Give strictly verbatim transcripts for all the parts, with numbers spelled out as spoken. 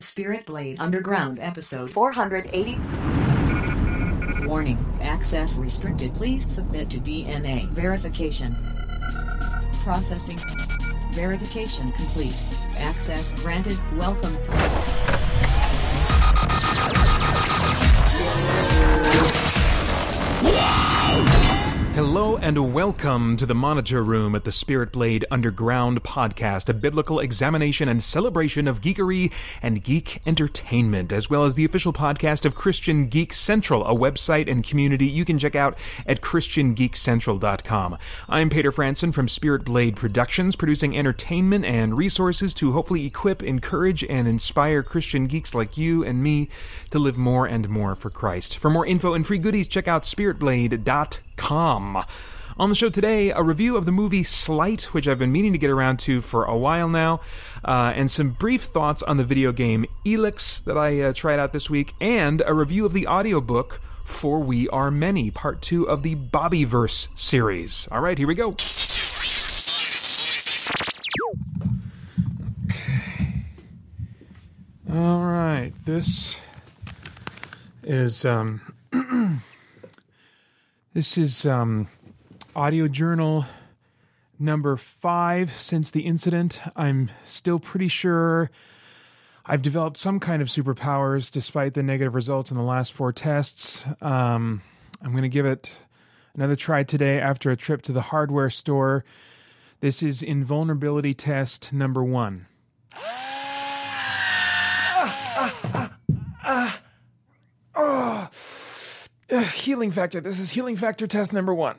Spirit Blade Underground episode four hundred eighty. Warning, access restricted. Please submit to D N A verification. Processing. Verification complete. Access granted. Welcome. Hello and welcome to the Monitor Room at the Spirit Blade Underground podcast, a biblical examination and celebration of geekery and geek entertainment, as well as the official podcast of Christian Geek Central, a website and community you can check out at christian geek central dot com. I'm Peter Franson from Spirit Blade Productions, producing entertainment and resources to hopefully equip, encourage, and inspire Christian geeks like you and me to live more and more for Christ. For more info and free goodies, check out spirit blade dot com. On the show today, a review of the movie Slight, which I've been meaning to get around to for a while now, uh, and some brief thoughts on the video game Elex that I uh, tried out this week, and a review of the audiobook For We Are Many, part two of the Bobbyverse series. All right, here we go. All right, this is um, this is um, audio journal number five since the incident. I'm still pretty sure I've developed some kind of superpowers despite the negative results in the last four tests. Um, I'm going to give it another try today after a trip to the hardware store. This is invulnerability test number one. Uh, oh, uh, healing factor. This is healing factor test number one.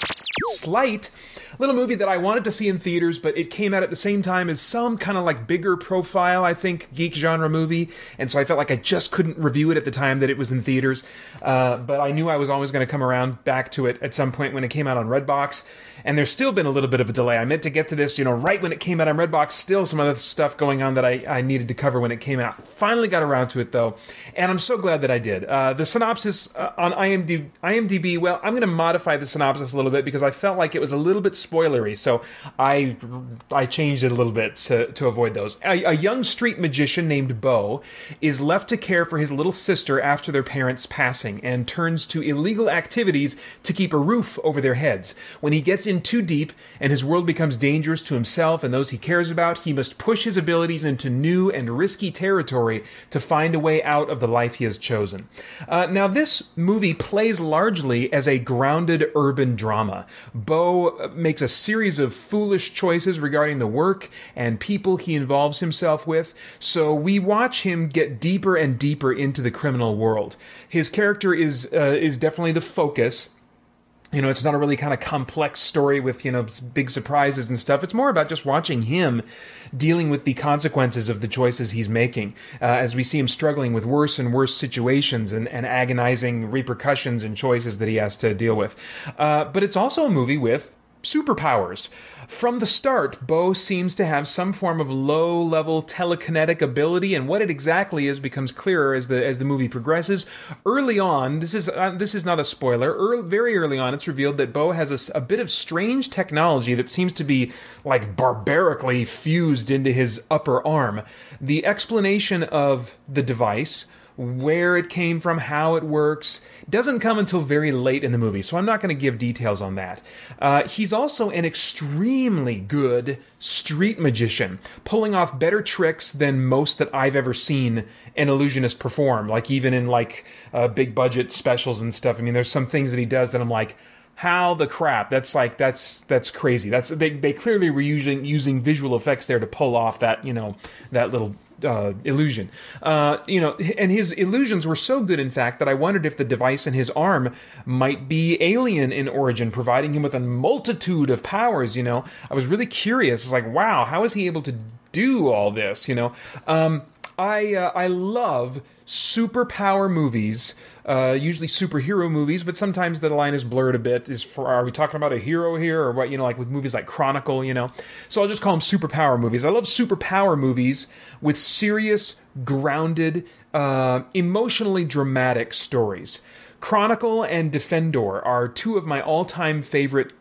Slight, little movie that I wanted to see in theaters, but it came out at the same time as some kind of like bigger profile, I think, geek genre movie, and so I felt like I just couldn't review it at the time that it was in theaters, uh, but I knew I was always going to come around back to it at some point when it came out on Redbox, and there's still been a little bit of a delay. I meant to get to this, you know, right when it came out on Redbox, still some other stuff going on that I, I needed to cover when it came out. Finally got around to it, though, and I'm so glad that I did. Uh, the synopsis uh, on I M D B, I M D B, well, I'm going to modify the synopsis a little bit because I felt like it was a little bit spoilery, so I I changed it a little bit to, to avoid those. A, a young street magician named Bo is left to care for his little sister after their parents' passing and turns to illegal activities to keep a roof over their heads. When he gets in too deep and his world becomes dangerous to himself and those he cares about, he must push his abilities into new and risky territory to find a way out of the life he has chosen. Uh, now, this movie plays largely as a grounded urban drama. Bo makes a series of foolish choices regarding the work and people he involves himself with, so we watch him get deeper and deeper into the criminal world. His character is uh, is definitely the focus. You know, it's not a really kind of complex story with, you know, big surprises and stuff. It's more about just watching him dealing with the consequences of the choices he's making, uh, as we see him struggling with worse and worse situations and, and agonizing repercussions and choices that he has to deal with. Uh, but it's also a movie with superpowers. From the start, Bo seems to have some form of low-level telekinetic ability, and what it exactly is becomes clearer as the as the movie progresses. Early on, this is uh, this is not a spoiler. Early, very early on, it's revealed that Bo has a, a bit of strange technology that seems to be like barbarically fused into his upper arm. The explanation of the device, where it came from, how it works, doesn't come until very late in the movie, so I'm not going to give details on that. Uh, he's also an extremely good street magician, pulling off better tricks than most that I've ever seen an illusionist perform, like even in like uh, big budget specials and stuff. I mean, there's some things that he does that I'm like, how the crap? That's like that's that's crazy. That's they they clearly were using using visual effects there to pull off that, you know, that little uh, illusion. Uh, you know, and his illusions were so good, in fact, that I wondered if the device in his arm might be alien in origin, providing him with a multitude of powers. You know, I was really curious. It's like, wow, how is he able to do all this? You know, um, I uh, I love superpower movies, uh, usually superhero movies, but sometimes the line is blurred a bit. Is for, are we talking about a hero here, or what? You know, like with movies like Chronicle, you know. So I'll just call them superpower movies. I love superpower movies with serious, grounded, uh, emotionally dramatic stories. Chronicle and Defendor are two of my all-time favorite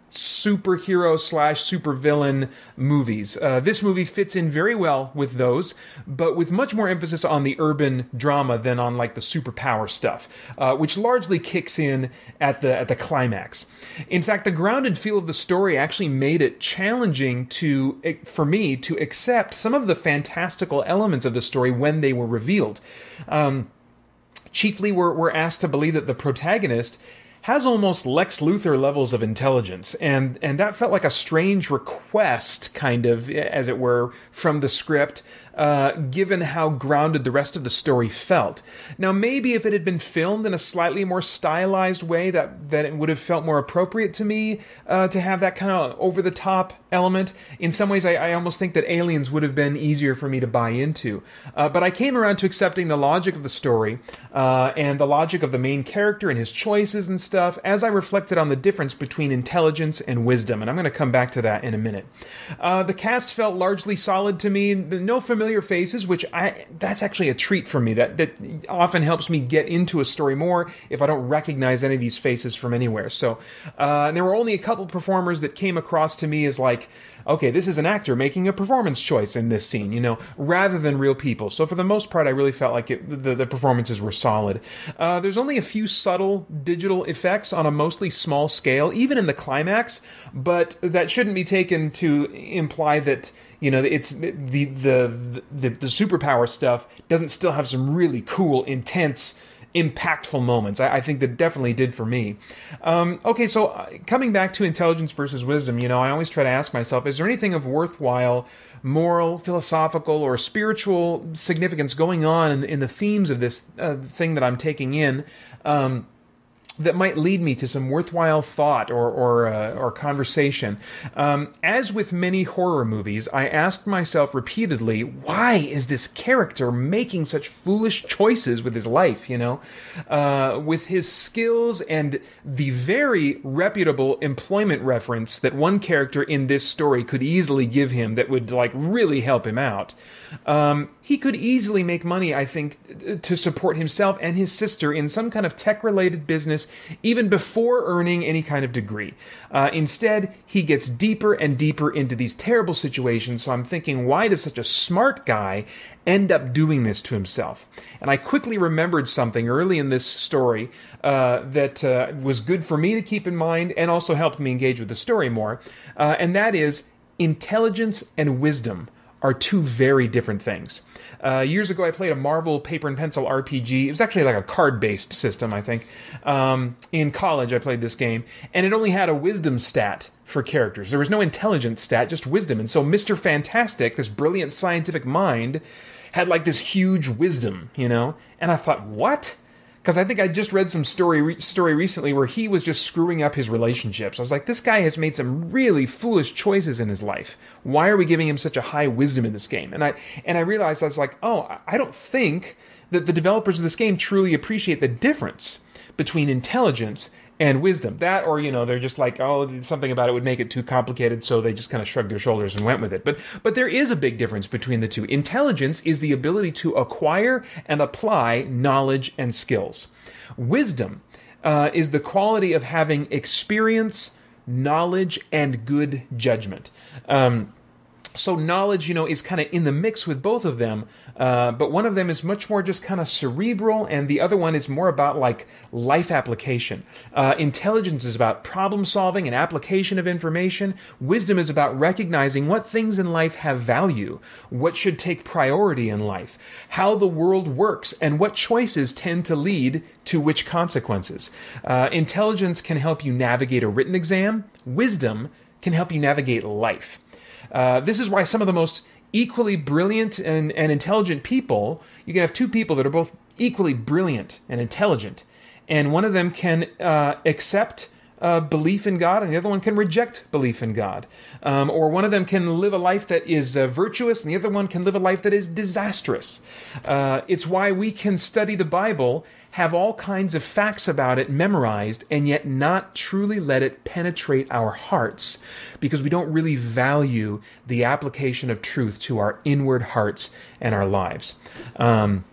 superhero slash supervillain movies. Uh, this movie fits in very well with those, but with much more emphasis on the urban drama than on like the superpower stuff, uh, which largely kicks in at the at the climax. In fact, the grounded feel of the story actually made it challenging to for me to accept some of the fantastical elements of the story when they were revealed. Um, chiefly, we're, we're asked to believe that the protagonist has almost Lex Luthor levels of intelligence, and and that felt like a strange request, kind of, as it were, from the script, uh, given how grounded the rest of the story felt. Now, maybe if it had been filmed in a slightly more stylized way, that, that it would have felt more appropriate to me uh, to have that kind of over-the-top element. In some ways, I, I almost think that Aliens would have been easier for me to buy into. Uh, but I came around to accepting the logic of the story uh, and the logic of the main character and his choices and stuff as I reflected on the difference between intelligence and wisdom, and I'm going to come back to that in a minute. Uh, the cast felt largely solid to me. No familiar faces, which I that's actually a treat for me. That that often helps me get into a story more if I don't recognize any of these faces from anywhere. So uh, there were only a couple performers that came across to me as like, okay, this is an actor making a performance choice in this scene, you know, rather than real people. So for the most part, I really felt like it, the, the performances were solid. Uh, there's only a few subtle digital effects on a mostly small scale, even in the climax, but that shouldn't be taken to imply that, you know, it's the the the, the, the superpower stuff doesn't still have some really cool, intense, impactful moments. I, I think that definitely did for me. Um, okay, so uh, coming back to intelligence versus wisdom, you know, I always try to ask myself, is there anything of worthwhile moral, philosophical, or spiritual significance going on in, in the themes of this uh, thing that I'm taking in? Um, that might lead me to some worthwhile thought or or, uh, or conversation. Um, as with many horror movies, I asked myself repeatedly, why is this character making such foolish choices with his life, you know? Uh, with his skills and the very reputable employment reference that one character in this story could easily give him that would, like, really help him out. Um, he could easily make money, I think, to support himself and his sister in some kind of tech-related business even before earning any kind of degree. Uh, instead, he gets deeper and deeper into these terrible situations, so I'm thinking, why does such a smart guy end up doing this to himself? And I quickly remembered something early in this story uh, that uh, was good for me to keep in mind and also helped me engage with the story more, uh, and that is intelligence and wisdom are two very different things. Uh, years ago, I played a Marvel paper and pencil R P G. It was actually like a card-based system, I think. Um, in college, I played this game, and it only had a wisdom stat for characters. There was no intelligence stat, just wisdom. And so Mister Fantastic, this brilliant scientific mind, had like this huge wisdom, you know? And I thought, what? Because I think I just read some story re- story recently where he was just screwing up his relationships. I was like, this guy has made some really foolish choices in his life. Why are we giving him such a high wisdom in this game? And I and I realized, I was like, oh, I don't think that the developers of this game truly appreciate the difference between intelligence and wisdom. That, or, you know, they're just like, oh, something about it would make it too complicated, so they just kind of shrugged their shoulders and went with it. But but there is a big difference between the two. Intelligence is the ability to acquire and apply knowledge and skills. Wisdom uh, is the quality of having experience, knowledge, and good judgment. Um, So knowledge, you know, is kind of in the mix with both of them, uh, but one of them is much more just kind of cerebral, and the other one is more about, like, life application. Uh, intelligence is about problem solving and application of information. Wisdom is about recognizing what things in life have value, what should take priority in life, how the world works, and what choices tend to lead to which consequences. Uh, intelligence can help you navigate a written exam. Wisdom can help you navigate life. Uh, this is why some of the most equally brilliant and, and intelligent people, you can have two people that are both equally brilliant and intelligent, and one of them can uh, accept uh, belief in God, and the other one can reject belief in God. Um, or one of them can live a life that is uh, virtuous, and the other one can live a life that is disastrous. Uh, it's why we can study the Bible, have all kinds of facts about it memorized, and yet not truly let it penetrate our hearts, because we don't really value the application of truth to our inward hearts and our lives. Um,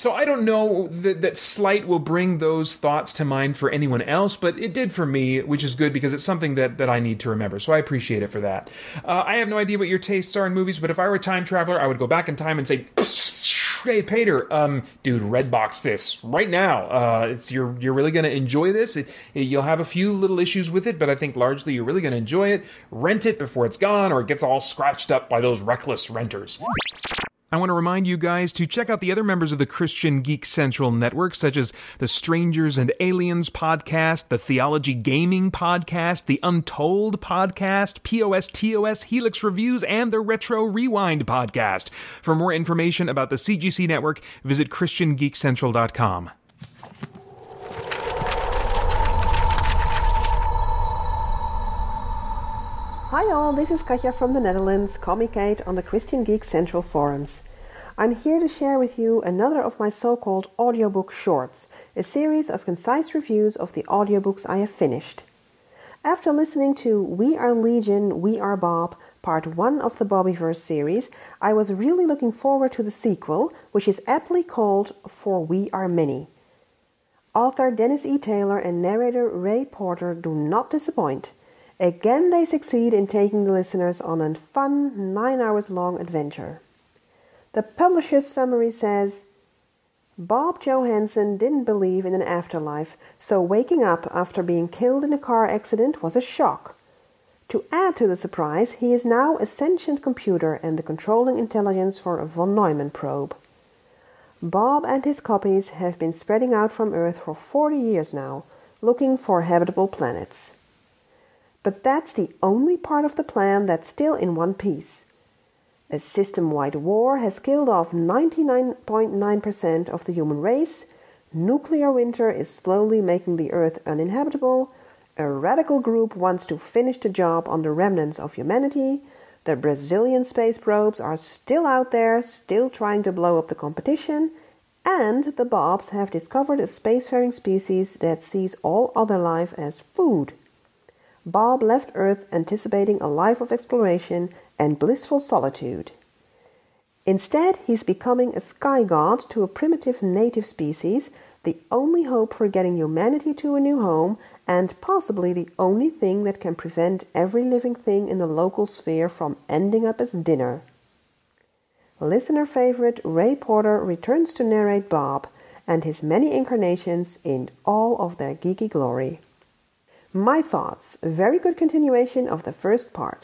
So I don't know that, that Slight will bring those thoughts to mind for anyone else, but it did for me, which is good because it's something that, that I need to remember. So I appreciate it for that. Uh, I have no idea what your tastes are in movies, but if I were a time traveler, I would go back in time and say, hey, Pater, um, dude, Redbox this right now. Uh, it's you're you're really going to enjoy this. It, it, you'll have a few little issues with it, but I think largely you're really going to enjoy it. Rent it before it's gone, or it gets all scratched up by those reckless renters. I want to remind you guys to check out the other members of the Christian Geek Central Network, such as the Strangers and Aliens podcast, the Theology Gaming podcast, the Untold podcast, P O S T O S, Helix Reviews, and the Retro Rewind podcast. For more information about the C G C Network, visit Christian Geek Central dot com. Hi all, this is Katja from the Netherlands, Comic-Kate on the Christian Geek Central forums. I'm here to share with you another of my so-called audiobook shorts, a series of concise reviews of the audiobooks I have finished. After listening to We Are Legion, We Are Bob, part one of the Bobbyverse series, I was really looking forward to the sequel, which is aptly called For We Are Many. Author Dennis E. Taylor and narrator Ray Porter do not disappoint. Again, they succeed in taking the listeners on a fun, nine hours long adventure. The publisher's summary says, Bob Johansson didn't believe in an afterlife, so waking up after being killed in a car accident was a shock. To add to the surprise, he is now a sentient computer and the controlling intelligence for a von Neumann probe. Bob and his copies have been spreading out from Earth for forty years now, looking for habitable planets. But that's the only part of the plan that's still in one piece. A system-wide war has killed off ninety-nine point nine percent of the human race, nuclear winter is slowly making the Earth uninhabitable, a radical group wants to finish the job on the remnants of humanity, the Brazilian space probes are still out there, still trying to blow up the competition, and the Bobs have discovered a spacefaring species that sees all other life as food. Bob left Earth anticipating a life of exploration and blissful solitude. Instead, he's becoming a sky god to a primitive native species, the only hope for getting humanity to a new home, and possibly the only thing that can prevent every living thing in the local sphere from ending up as dinner. Listener favorite Ray Porter returns to narrate Bob and his many incarnations in all of their geeky glory. My thoughts, a very good continuation of the first part.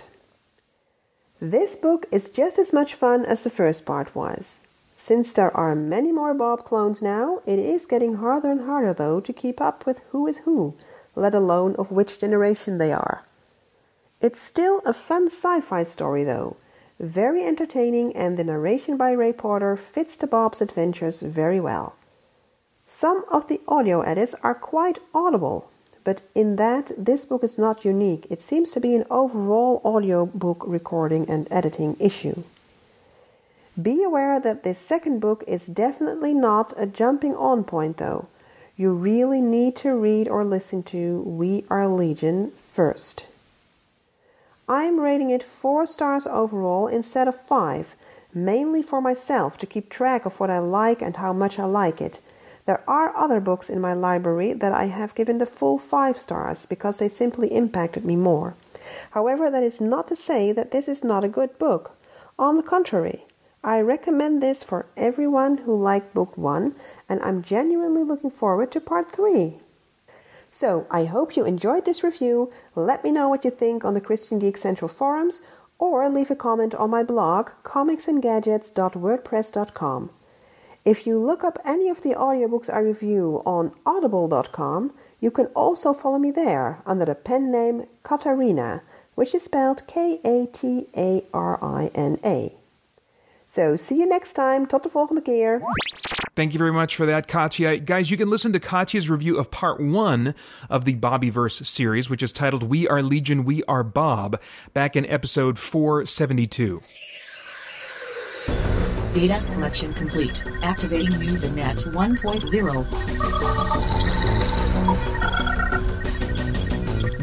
This book is just as much fun as the first part was. Since there are many more Bob clones now, it is getting harder and harder though to keep up with who is who, let alone of which generation they are. It's still a fun sci-fi story though, very entertaining, and the narration by Ray Porter fits the Bob's adventures very well. Some of the audio edits are quite audible, but in that, this book is not unique. It seems to be an overall audiobook recording and editing issue. Be aware that this second book is definitely not a jumping on point though. You really need to read or listen to We Are Legion first. I'm rating it four stars overall instead of five, mainly for myself to keep track of what I like and how much I like it. There are other books in my library that I have given the full five stars because they simply impacted me more. However, that is not to say that this is not a good book. On the contrary, I recommend this for everyone who liked book one, and I'm genuinely looking forward to part three. So, I hope you enjoyed this review. Let me know what you think on the Christian Geek Central forums, or leave a comment on my blog, comics and gadgets dot wordpress dot com. If you look up any of the audiobooks I review on audible dot com, you can also follow me there under the pen name Katarina, which is spelled K A T A R I N A. So, see you next time. Tot de volgende keer. Thank you very much for that, Katja. Guys, you can listen to Katja's review of part one of the Bobbyverse series, which is titled We Are Legion, We Are Bob, back in episode four seventy-two. Data collection complete. Activating Usenet one point oh.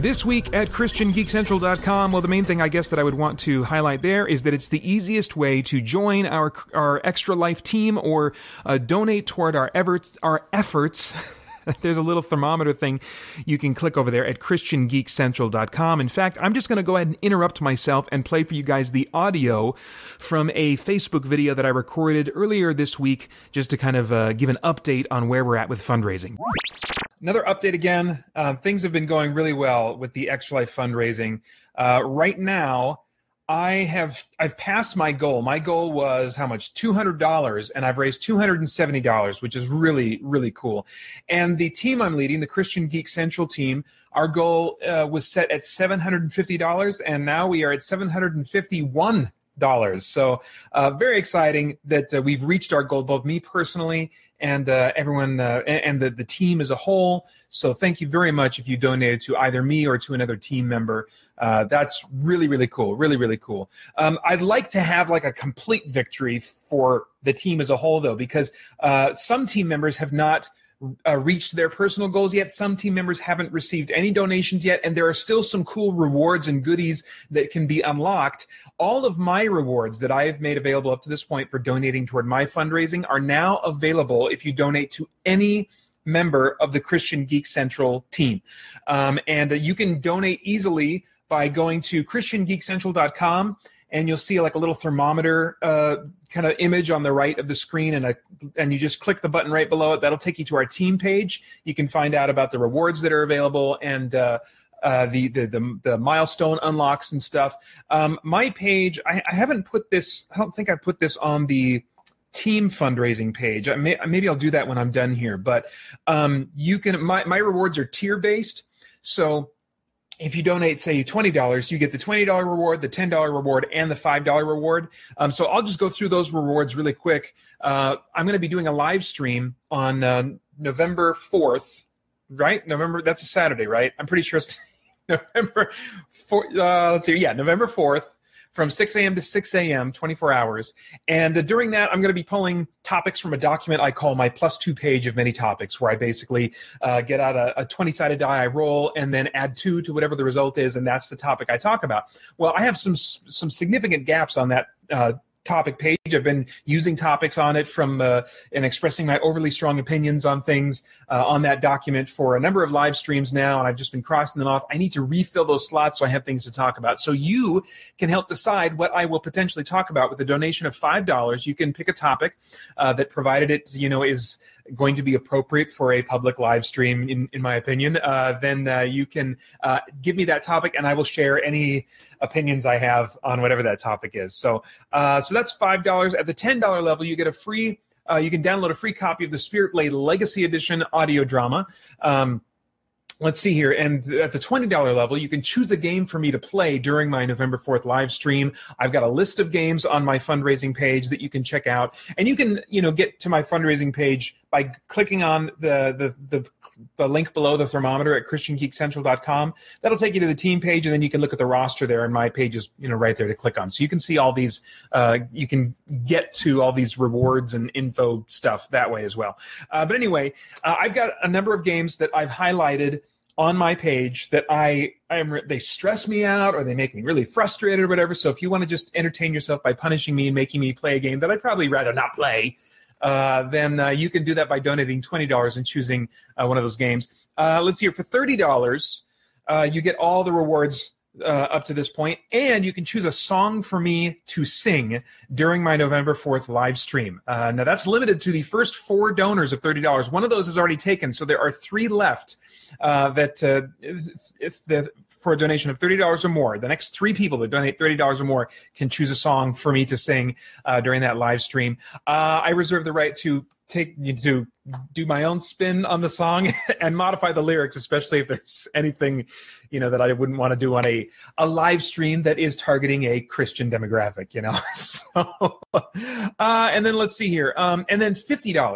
This week at Christian Geek Central dot com, well, the main thing I guess that I would want to highlight there is that it's the easiest way to join our our Extra Life team or uh, donate toward our efforts. Our efforts. There's a little thermometer thing you can click over there at Christian Geek Central dot com. In fact, I'm just going to go ahead and interrupt myself and play for you guys the audio from a Facebook video that I recorded earlier this week just to kind of uh, give an update on where we're at with fundraising. Another update again. Uh, things have been going really well with the Extra Life fundraising. Uh, right now, I have I've passed my goal. My goal was how much? two hundred dollars, and I've raised two hundred seventy dollars, which is really, really cool. And the team I'm leading, the Christian Geek Central team, our goal uh, was set at seven hundred fifty dollars, and now we are at seven hundred fifty-one dollars. So uh, very exciting that uh, we've reached our goal, both me personally and uh, everyone uh, and the, the team as a whole. So thank you very much if you donated to either me or to another team member. Uh, that's really, really cool. Really, really cool. Um, I'd like to have like a complete victory for the team as a whole, though, because uh, some team members have not Uh, reached their personal goals yet. Some team members haven't received any donations yet, and there are still some cool rewards and goodies that can be unlocked. All of my rewards that I have made available up to this point for donating toward my fundraising are now available if you donate to any member of the Christian Geek Central team. Um, and uh, you can donate easily by going to Christian Geek Central dot com, and you'll see like a little thermometer uh, kind of image on the right of the screen, and a, and you just click the button right below it. That'll take you to our team page. You can find out about the rewards that are available and uh, uh, the, the the the milestone unlocks and stuff. Um, my page, I, I haven't put this. I don't think I put this on the team fundraising page. I may, maybe I'll do that when I'm done here. But um, you can. My my rewards are tier based, so if you donate, say, twenty dollars, you get the twenty dollars reward, the ten dollars reward, and the five dollars reward. Um, so I'll just go through those rewards really quick. Uh, I'm going to be doing a live stream on uh, November fourth, right? November, that's a Saturday, right? I'm pretty sure it's November fourth. Uh, let's see. Yeah, November fourth. From six a.m. to six a.m., twenty-four hours. And uh, during that, I'm going to be pulling topics from a document I call my plus two page of many topics, where I basically uh, get out a, a twenty-sided die, I roll, and then add two to whatever the result is, and that's the topic I talk about. Well, I have some some significant gaps on that uh, topic page. I've been using topics on it from uh, and expressing my overly strong opinions on things uh, on that document for a number of live streams now, and I've just been crossing them off. I need to refill those slots so I have things to talk about. So you can help decide what I will potentially talk about with a donation of five dollars. You can pick a topic uh, that, provided it, you know, is going to be appropriate for a public live stream, in, in my opinion, uh, then uh, you can uh, give me that topic, and I will share any opinions I have on whatever that topic is. So, uh, so that's five dollars. At the ten dollars level, you get a free. Uh, you can download a free copy of the Spirit Blade Legacy Edition audio drama. Um, Let's see here. And at the twenty dollars level, you can choose a game for me to play during my November fourth live stream. I've got a list of games on my fundraising page that you can check out. And you can, you know, get to my fundraising page by clicking on the the the, the link below the thermometer at Christian Geek Central dot com. That'll take you to the team page, and then you can look at the roster there, and my page is, you know, right there to click on. So you can see all these, uh, you can get to all these rewards and info stuff that way as well. Uh, but anyway, uh, I've got a number of games that I've highlighted on my page that I, I am, they stress me out, or they make me really frustrated or whatever. So if you want to just entertain yourself by punishing me and making me play a game that I'd probably rather not play, uh, then uh, you can do that by donating twenty dollars and choosing uh, one of those games. Uh, let's see here. For thirty dollars, uh, you get all the rewards Uh, up to this point, and you can choose a song for me to sing during my November fourth live stream. Uh, now, that's limited to the first four donors of thirty dollars. One of those is already taken, so there are three left uh, that uh, if, if the, for a donation of thirty dollars or more, the next three people that donate thirty dollars or more can choose a song for me to sing uh, during that live stream. Uh, I reserve the right to take to do my own spin on the song and modify the lyrics, especially if there's anything, you know, that I wouldn't want to do on a, a live stream that is targeting a Christian demographic, you know. So, uh, and then let's see here. Um, and then fifty dollars.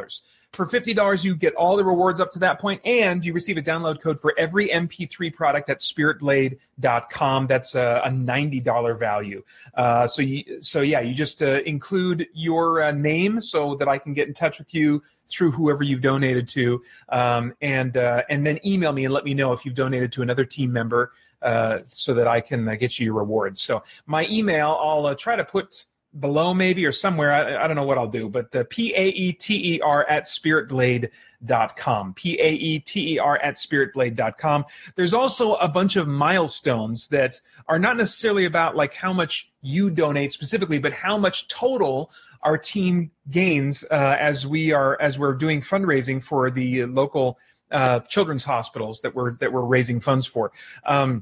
For fifty dollars, you get all the rewards up to that point, and you receive a download code for every M P three product at spirit blade dot com. That's a, a ninety dollars value. Uh, so, you, so yeah, you just uh, include your uh, name so that I can get in touch with you through whoever you've donated to, um, and uh, and then email me and let me know if you've donated to another team member uh, so that I can uh, get you your rewards. So my email, I'll uh, try to put below maybe or somewhere. I, I don't know what I'll do, but uh, P A E T E R at spirit blade dot com. P A E T E R at spirit blade dot com. There's also a bunch of milestones that are not necessarily about like how much you donate specifically, but how much total our team gains uh, as we are as we're doing fundraising for the local uh, children's hospitals that we're that we're raising funds for. Um,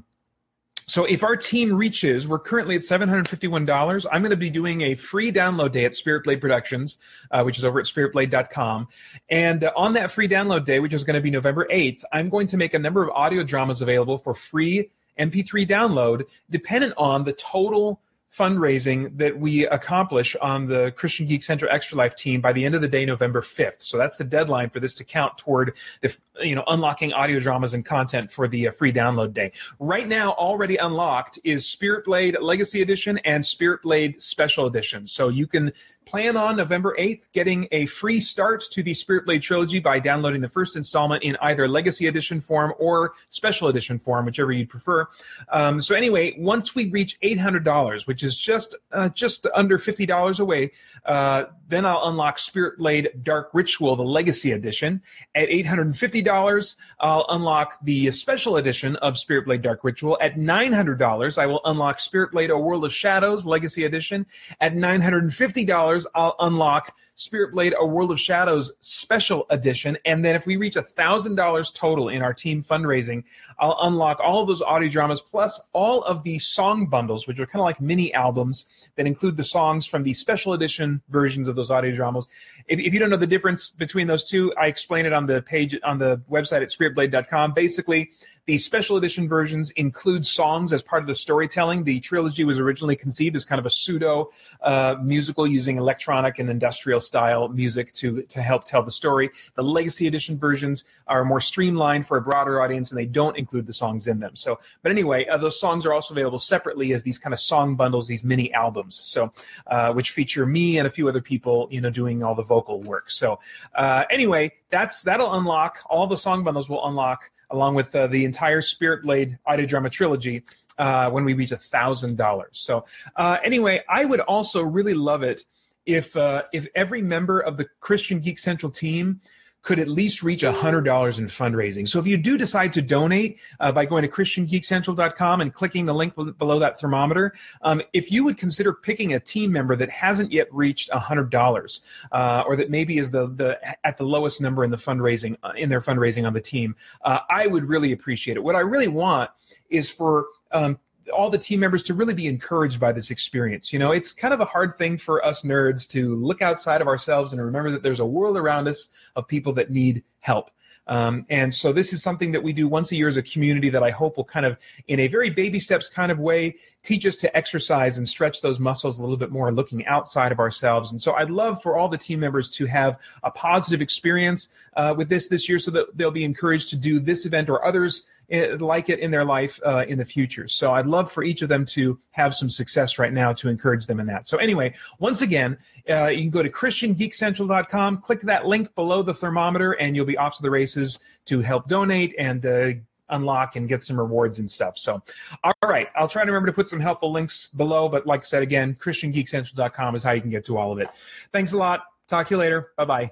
So if our team reaches, we're currently at seven hundred fifty-one dollars. I'm going to be doing a free download day at Spirit Blade Productions, uh, which is over at spirit blade dot com. And uh, on that free download day, which is going to be November eighth, I'm going to make a number of audio dramas available for free M P three download, dependent on the total fundraising that we accomplish on the Christian Geek Central Extra Life team by the end of the day, November fifth. So that's the deadline for this to count toward the, you know, unlocking audio dramas and content for the uh, free download day. Right now, already unlocked is Spirit Blade Legacy Edition and Spirit Blade Special Edition. So you can plan on November eighth getting a free start to the Spirit Blade trilogy by downloading the first installment in either Legacy Edition form or Special Edition form, whichever you prefer. Um, so anyway, once we reach eight hundred dollars, which is just uh, just under fifty dollars away, uh, then I'll unlock Spirit Blade Dark Ritual, the Legacy Edition. At eight hundred fifty dollars, I'll unlock the Special Edition of Spirit Blade Dark Ritual. At nine hundred dollars, I will unlock Spirit Blade A World of Shadows, Legacy Edition. At nine hundred fifty dollars, I'll unlock Spirit Blade A World of Shadows Special Edition. And then if we reach one thousand dollars total in our team fundraising, I'll unlock all of those audio dramas plus all of the song bundles, which are kind of like mini albums that include the songs from the Special Edition versions of those audio dramas. If, if you don't know the difference between those two, I explain it on the page on the website at spirit blade dot com. Basically, the Special Edition versions include songs as part of the storytelling. The trilogy was originally conceived as kind of a pseudo uh, musical using electronic and industrial style music to, to help tell the story. The Legacy Edition versions are more streamlined for a broader audience, and they don't include the songs in them. So, but anyway, uh, those songs are also available separately as these kind of song bundles, these mini albums. So, uh, which feature me and a few other people, you know, doing all the vocal work. So, uh, anyway, that's that'll unlock all the song bundles. Will unlock along with uh, the entire Spirit Blade audio drama trilogy uh, when we reach one thousand dollars. So uh, anyway, I would also really love it if uh, if every member of the Christian Geek Central team could at least reach one hundred dollars in fundraising. So if you do decide to donate uh, by going to christian geek central dot com and clicking the link below that thermometer, um, if you would consider picking a team member that hasn't yet reached one hundred dollars uh, or that maybe is the, the at the lowest number in the fundraising uh, in their fundraising on the team, uh, I would really appreciate it. What I really want is for um, all the team members to really be encouraged by this experience. You know, it's kind of a hard thing for us nerds to look outside of ourselves and remember that there's a world around us of people that need help. Um, and so this is something that we do once a year as a community that I hope will kind of, in a very baby steps kind of way, teach us to exercise and stretch those muscles a little bit more, looking outside of ourselves. And so I'd love for all the team members to have a positive experience uh, with this this year so that they'll be encouraged to do this event or others like it in their life uh, in the future. So I'd love for each of them to have some success right now to encourage them in that. So anyway, once again, uh, you can go to christian geek central dot com, click that link below the thermometer, and you'll be off to the races to help donate and uh, unlock and get some rewards and stuff. So, all right, I'll try to remember to put some helpful links below, but like I said, again, christian geek central dot com is how you can get to all of it. Thanks a lot. Talk to you later. Bye-bye.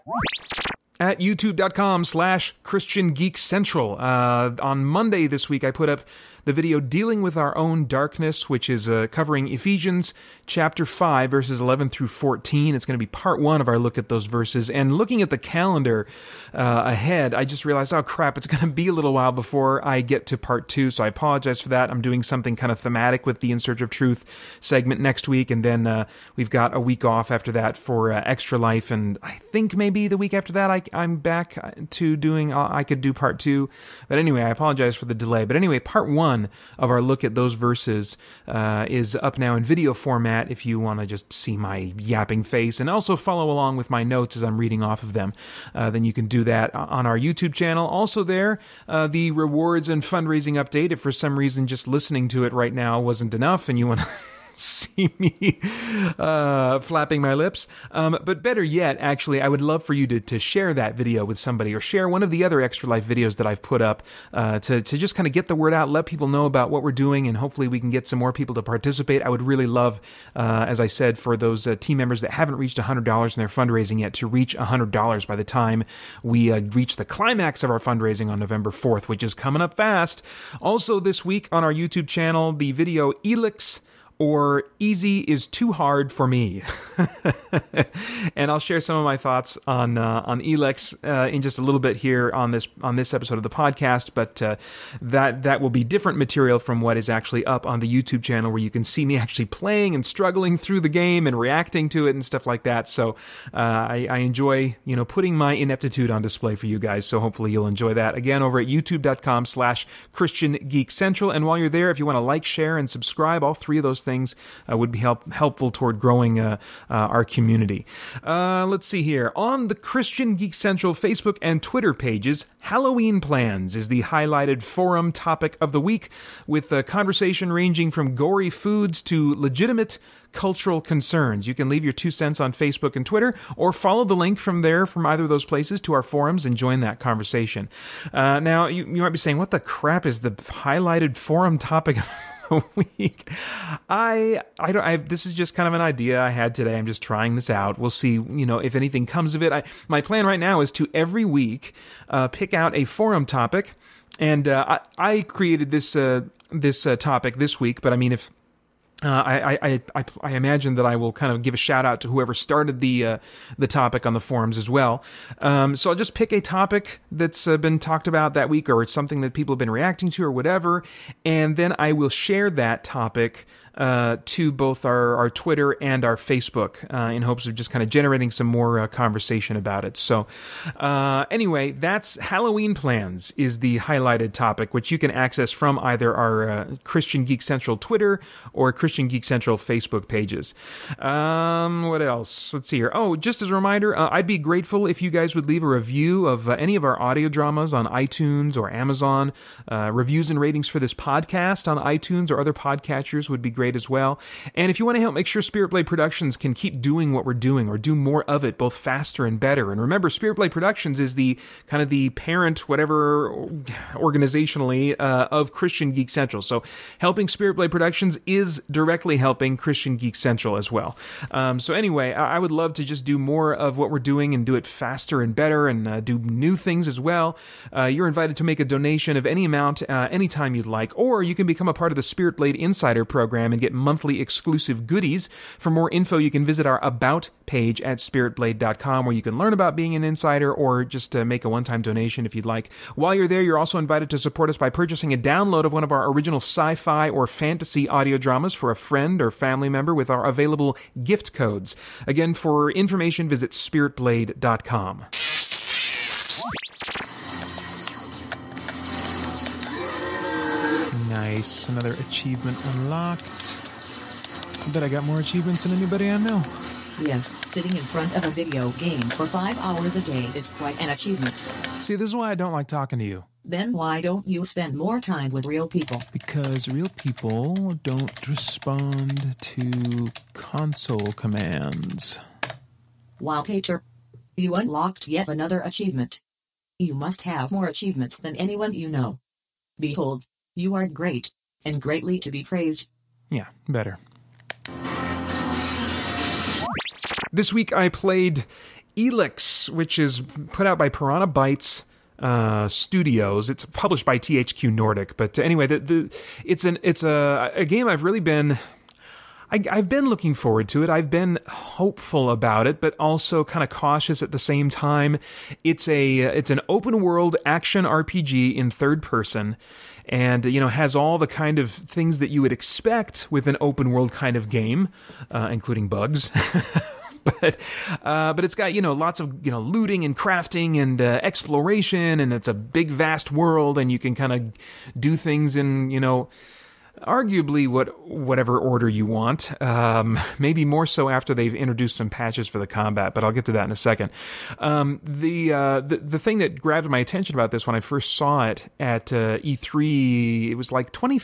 At youtube.com slash Christian Geek Central. Uh, on Monday this week, I put up the video Dealing with Our Own Darkness, which is uh, covering Ephesians chapter five, verses eleven through fourteen. It's going to be part one of our look at those verses. And looking at the calendar uh, ahead, I just realized, oh crap, it's going to be a little while before I get to part two, so I apologize for that. I'm doing something kind of thematic with the In Search of Truth segment next week, and then uh, we've got a week off after that for uh, Extra Life, and I think maybe the week after that I, I'm back to doing, uh, I could do part two. But anyway, I apologize for the delay. But anyway, part one one of our look at those verses uh, is up now in video format if you want to just see my yapping face and also follow along with my notes as I'm reading off of them. Uh, then you can do that on our YouTube channel. Also there, uh, the rewards and fundraising update, if for some reason just listening to it right now wasn't enough and you want to see me uh, flapping my lips. Um, but better yet, actually, I would love for you to, to share that video with somebody or share one of the other Extra Life videos that I've put up uh, to, to just kind of get the word out, let people know about what we're doing, and hopefully we can get some more people to participate. I would really love, uh, as I said, for those uh, team members that haven't reached one hundred dollars in their fundraising yet to reach one hundred dollars by the time we uh, reach the climax of our fundraising on November fourth, which is coming up fast. Also this week on our YouTube channel, the video Elix or Easy is Too Hard for Me. And I'll share some of my thoughts on uh, on Elix uh, in just a little bit here on this on this episode of the podcast, but uh, that that will be different material from what is actually up on the YouTube channel, where you can see me actually playing and struggling through the game and reacting to it and stuff like that. So uh, I, I enjoy, you know, putting my ineptitude on display for you guys, so hopefully you'll enjoy that. Again, over at youtube.com slash Christian Geek Central. And while you're there, if you want to like, share, and subscribe, all three of those things uh, would be help, helpful toward growing uh, uh, our community. Uh, let's see here. On the Christian Geek Central Facebook and Twitter pages, Halloween plans is the highlighted forum topic of the week, with a conversation ranging from gory foods to legitimate cultural concerns. You can leave your two cents on Facebook and Twitter, or follow the link from there, from either of those places, to our forums and join that conversation. Uh, now, you, you might be saying, what the crap is the highlighted forum topic of the week? I, I don't, I, this is just kind of an idea I had today. I'm just trying this out. We'll see, you know, if anything comes of it. I, my plan right now is to every week uh, pick out a forum topic, and uh, I, I created this uh, this uh, topic this week. But I mean, if Uh, I, I, I, I imagine that I will kind of give a shout out to whoever started the uh, the topic on the forums as well. Um, so I'll just pick a topic that's uh, been talked about that week, or it's something that people have been reacting to or whatever, and then I will share that topic uh, to both our, our Twitter and our Facebook uh, in hopes of just kind of generating some more uh, conversation about it. So uh, anyway, that's Halloween plans is the highlighted topic, which you can access from either our uh, Christian Geek Central Twitter or Christian Geek Central Facebook pages. Um, what else? Let's see here. Oh, just as a reminder, uh, I'd be grateful if you guys would leave a review of uh, any of our audio dramas on iTunes or Amazon. Uh, reviews and ratings for this podcast on iTunes or other podcatchers would be great as well. And if you want to help make sure Spirit Blade Productions can keep doing what we're doing, or do more of it, both faster and better. And remember, Spirit Blade Productions is the kind of the parent, whatever, organizationally, uh, of Christian Geek Central. So helping Spirit Blade Productions is directly helping Christian Geek Central as well. Um, so anyway, I, I would love to just do more of what we're doing and do it faster and better, and uh, do new things as well. Uh, you're invited to make a donation of any amount uh, anytime you'd like, or you can become a part of the Spirit Blade Insider program and get monthly exclusive goodies. For more info, you can visit our About page at spirit blade dot com, where you can learn about being an insider, or just uh, make a one-time donation if you'd like. While you're there, you're also invited to support us by purchasing a download of one of our original sci-fi or fantasy audio dramas for a friend or family member with our available gift codes. Again, for information, visit spirit blade dot com. Nice. Another achievement unlocked. I bet I got more achievements than anybody I know. Yes, sitting in front of a video game for five hours a day is quite an achievement. See, this is why I don't like talking to you. Then why don't you spend more time with real people? Because real people don't respond to console commands. Wow, Peter. You unlocked yet another achievement. You must have more achievements than anyone you know. Behold, you are great, and greatly to be praised. Yeah, better. This week I played Elix, which is put out by Piranha Bytes uh, Studios. It's published by T H Q Nordic. But anyway, the, the it's an it's a, a game I've really been I, I've been looking forward to it. I've been hopeful about it, but also kind of cautious at the same time. It's a it's an open world action R P G in third person. And, you know, has all the kind of things that you would expect with an open world kind of game, uh, including bugs. but uh, but it's got, you know, lots of, you know, looting and crafting and uh, exploration, and it's a big vast world, and you can kind of do things in, you know, arguably what whatever order you want. Um, maybe more so after they've introduced some patches for the combat, but I'll get to that in a second. Um, the, uh, the the thing that grabbed my attention about this when I first saw it at uh, E three, it was like twenty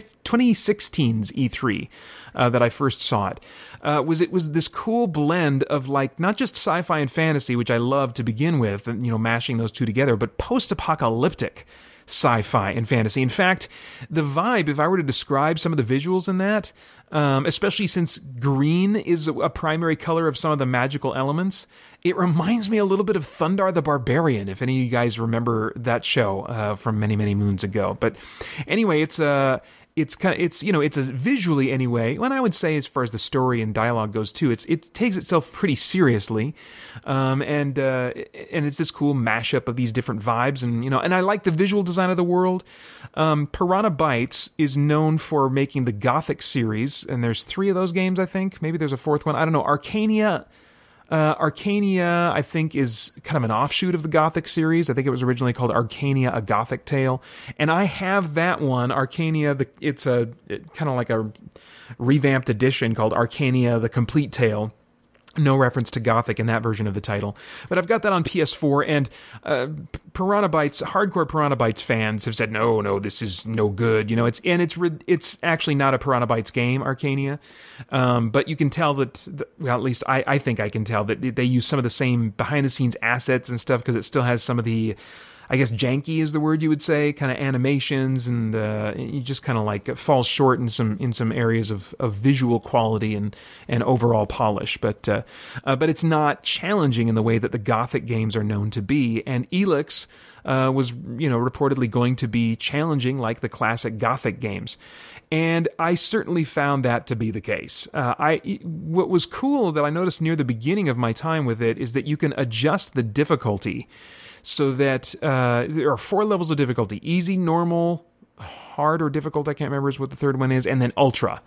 sixteen's E three uh, that I first saw it, uh, was it was this cool blend of, like, not just sci-fi and fantasy, which I love to begin with, and, you know, mashing those two together, but post-apocalyptic sci-fi and fantasy. In fact, the vibe, if I were to describe some of the visuals in that, um, especially since green is a primary color of some of the magical elements, it reminds me a little bit of Thundar the Barbarian, if any of you guys remember that show uh, from many, many moons ago. But anyway, it's a... Uh, It's kind of, it's, you know, it's a visually anyway, and I would say as far as the story and dialogue goes too, it's, it takes itself pretty seriously. Um, and, uh, and it's this cool mashup of these different vibes, and, you know, and I like the visual design of the world. Um, Piranha Bytes is known for making the Gothic series, and there's three of those games, I think. Maybe there's a fourth one. I don't know. Arcania, Uh, Arcania, I think, is kind of an offshoot of the Gothic series. I think it was originally called Arcania, A Gothic Tale. And I have that one, Arcania, the, it's a it, kind of like a revamped edition called Arcania, The Complete Tale. No reference to Gothic in that version of the title. But I've got that on P S four, and uh, Piranha Bytes, hardcore Piranha Bytes fans have said, no, no, this is no good. You know, it's and it's it's actually not a Piranha Bytes game, Arcania. Um, but you can tell that, well, at least I, I think I can tell that they use some of the same behind-the-scenes assets and stuff, because it still has some of the, I guess janky is the word you would say, kind of animations, and uh, you just kind of like falls short in some in some areas of, of visual quality and, and overall polish. But uh, uh, but it's not challenging in the way that the Gothic games are known to be. And Elex uh, was, you know, reportedly going to be challenging like the classic Gothic games. And I certainly found that to be the case. Uh, I what was cool that I noticed near the beginning of my time with it is that you can adjust the difficulty so that uh, there are four levels of difficulty: easy, normal, hard, or difficult. I can't remember what the third one is, and then ultra.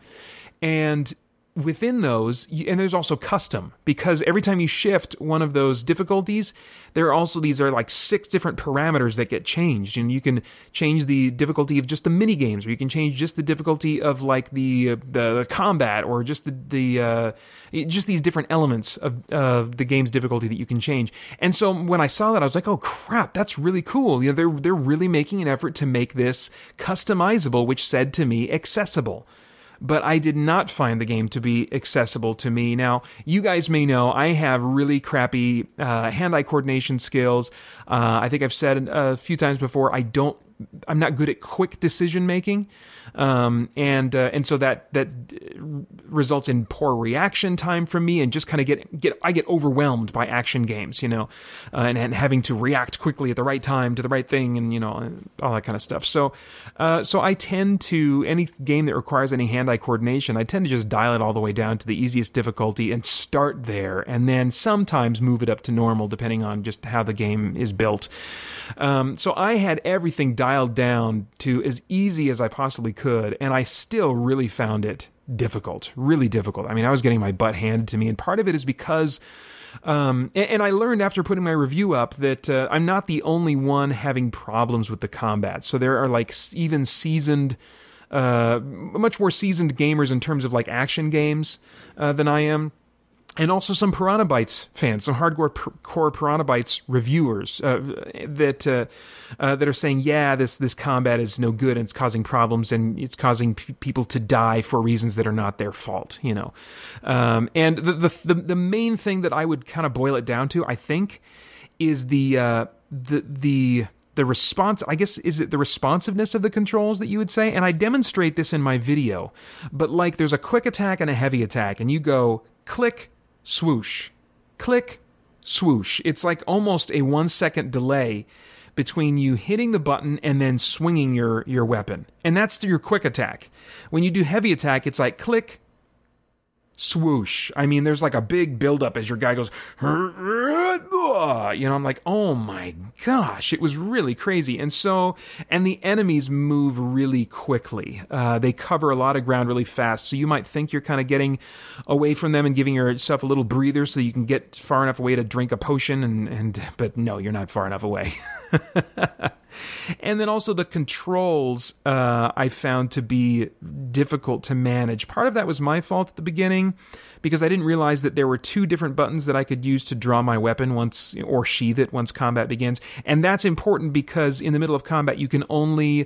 And within those, and there's also custom, because every time you shift one of those difficulties, there are also, these are like six different parameters that get changed, and you can change the difficulty of just the mini games, or you can change just the difficulty of like the uh, the, the combat, or just the the uh, just these different elements of uh, the game's difficulty that you can change. And so when I saw that, I was like, oh crap, that's really cool. You know, they're they're really making an effort to make this customizable, which said to me accessible. But I did not find the game to be accessible to me. Now, you guys may know I have really crappy uh, hand-eye coordination skills. Uh, I think I've said a few times before, I don't, I'm not good at quick decision making, um, and uh, and so that that results in poor reaction time from me, and just kind of get get I get overwhelmed by action games, you know, uh, and, and having to react quickly at the right time to the right thing, and you know, all that kind of stuff. So uh, so I tend to, any game that requires any hand-eye coordination, I tend to just dial it all the way down to the easiest difficulty and start there, and then sometimes move it up to normal depending on just how the game is built. Um, so I had everything dialed down to as easy as I possibly could, and I still really found it difficult, really difficult. I mean, I was getting my butt handed to me, and part of it is because, um, and, and I learned after putting my review up that uh, I'm not the only one having problems with the combat. So there are like even seasoned, uh, much more seasoned gamers in terms of like action games uh, than I am. And also some Piranha Bytes fans, some hardcore core Piranha Bytes reviewers uh, that uh, uh, that are saying, yeah, this this combat is no good and it's causing problems and it's causing p- people to die for reasons that are not their fault, you know. Um, and the, the the the main thing that I would kind of boil it down to, I think, is the uh, the the the response. I guess is it the responsiveness of the controls that you would say? And I demonstrate this in my video, but like there's a quick attack and a heavy attack, and you go click, swoosh, click, swoosh. It's like almost a one second delay between you hitting the button and then swinging your, your weapon. And that's your quick attack. When you do heavy attack, it's like click, swoosh. I mean, there's like a big buildup as your guy goes, you know, I'm like, oh my gosh, it was really crazy. And so, and the enemies move really quickly. Uh, they cover a lot of ground really fast. So you might think you're kind of getting away from them and giving yourself a little breather so you can get far enough away to drink a potion. And, and but no, you're not far enough away. And then also the controls uh, I found to be difficult to manage. Part of that was my fault at the beginning because I didn't realize that there were two different buttons that I could use to draw my weapon once or sheath it once combat begins. And that's important because in the middle of combat you can only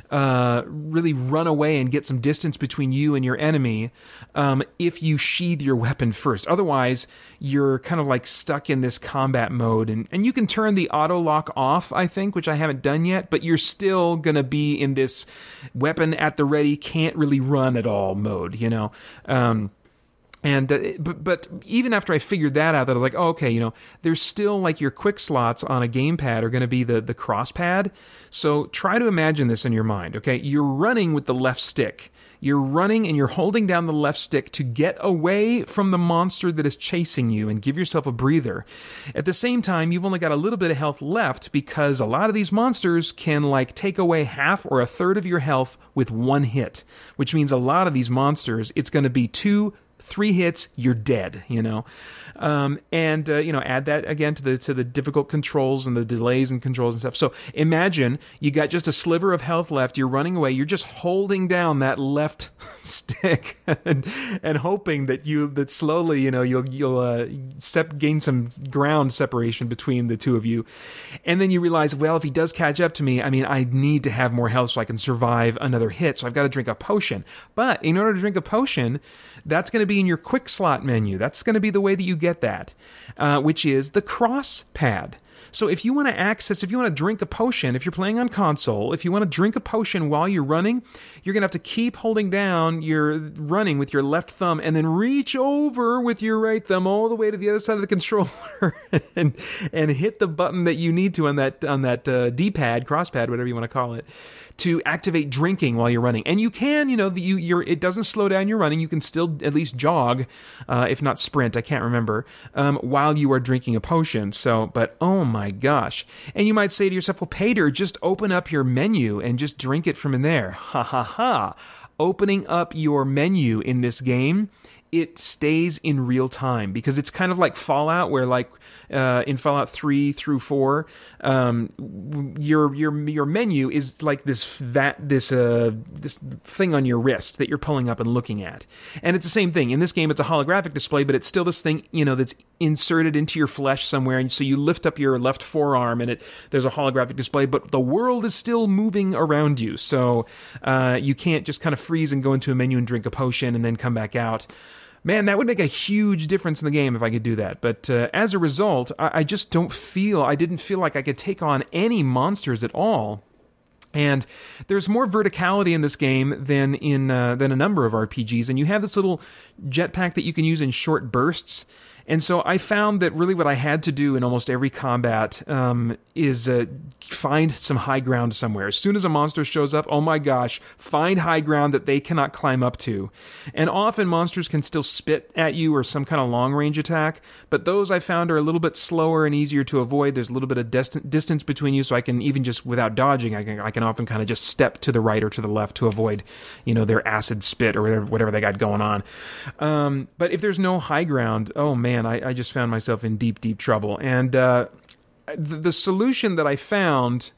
uh, really run away and get some distance between you and your enemy um, if you sheath your weapon first. Otherwise, you're kind of like stuck in this combat mode. And, and you can turn the auto lock off, I think, which I haven't done yet, but you're still going to be in this weapon at the ready, can't really run at all mode, you know? Um, And, uh, but, but even after I figured that out, that I was like, oh, okay, you know, there's still like your quick slots on a gamepad are going to be the, the cross pad. So try to imagine this in your mind, okay? You're running with the left stick. You're running and you're holding down the left stick to get away from the monster that is chasing you and give yourself a breather. At the same time, you've only got a little bit of health left because a lot of these monsters can like take away half or a third of your health with one hit, which means a lot of these monsters, it's going to be two Three hits, you're dead, you know, um, and uh, you know, add that again to the to the difficult controls and the delays and controls and stuff. So imagine you got just a sliver of health left. You're running away. You're just holding down that left stick and, and hoping that you that slowly, you know, you'll you'll uh, sep- gain some ground separation between the two of you, and then you realize, well, if he does catch up to me, I mean, I need to have more health so I can survive another hit. So I've got to drink a potion. But in order to drink a potion, that's going to be in your quick slot menu. That's going to be the way that you get that, uh, which is the cross pad. So if you want to access, if you want to drink a potion, if you're playing on console, if you want to drink a potion while you're running, you're going to have to keep holding down your running with your left thumb and then reach over with your right thumb all the way to the other side of the controller and and hit the button that you need to on that on that uh, D-pad, cross pad, whatever you want to call it, to activate drinking while you're running. And you can, you know, you, you're, it doesn't slow down your running. You can still at least jog, uh, if not sprint, I can't remember, um, while you are drinking a potion. So, but oh my gosh. And you might say to yourself, well, Pater, just open up your menu and just drink it from in there. Ha ha ha. Opening up your menu in this game, it stays in real time because it's kind of like Fallout, where like uh, in Fallout three through four, um, your your your menu is like this that this uh this thing on your wrist that you're pulling up and looking at, and it's the same thing in this game. It's a holographic display, but it's still this thing, you know, that's inserted into your flesh somewhere, and so you lift up your left forearm, and it there's a holographic display, but the world is still moving around you, so uh, you can't just kind of freeze and go into a menu and drink a potion and then come back out. Man, that would make a huge difference in the game if I could do that. But uh, as a result, I, I just don't feel, I didn't feel like I could take on any monsters at all. And there's more verticality in this game than in uh, than a number of R P Gs. And you have this little jetpack that you can use in short bursts. And so I found that really what I had to do in almost every combat um, is uh, find some high ground somewhere. As soon as a monster shows up, oh my gosh, find high ground that they cannot climb up to. And often monsters can still spit at you or some kind of long-range attack, but those I found are a little bit slower and easier to avoid. There's a little bit of dist- distance between you, so I can, even just without dodging, I can, I can often kind of just step to the right or to the left to avoid, you know, their acid spit or whatever, whatever they got going on. Um, but if there's no high ground, oh man, I, I just found myself in deep, deep trouble. And uh, the, the solution that I found,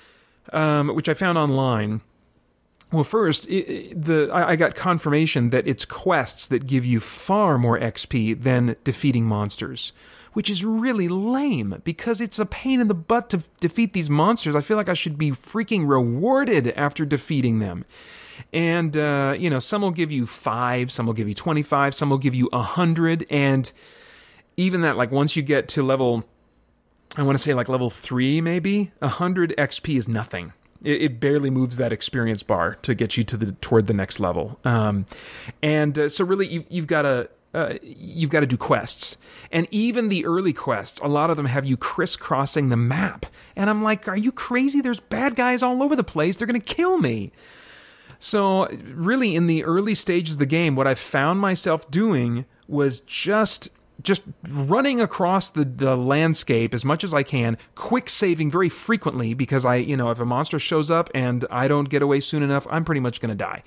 um, which I found online, well, first, it, it, the I, I got confirmation that it's quests that give you far more X P than defeating monsters, which is really lame because it's a pain in the butt to defeat these monsters. I feel like I should be freaking rewarded after defeating them. And, uh, you know, some will give you five, some will give you twenty-five, some will give you a hundred, and even that, like, once you get to level, I want to say like level three, maybe, one hundred X P is nothing. It, it barely moves that experience bar to get you to the toward the next level. Um, and uh, so really, you, you've got to uh, you've got to do quests. And even the early quests, a lot of them have you crisscrossing the map. And I'm like, are you crazy? There's bad guys all over the place. They're going to kill me. So really, in the early stages of the game, what I've found myself doing was just just running across the, the landscape as much as I can, quick saving very frequently, because I, you know, if a monster shows up and I don't get away soon enough, I'm pretty much going to die.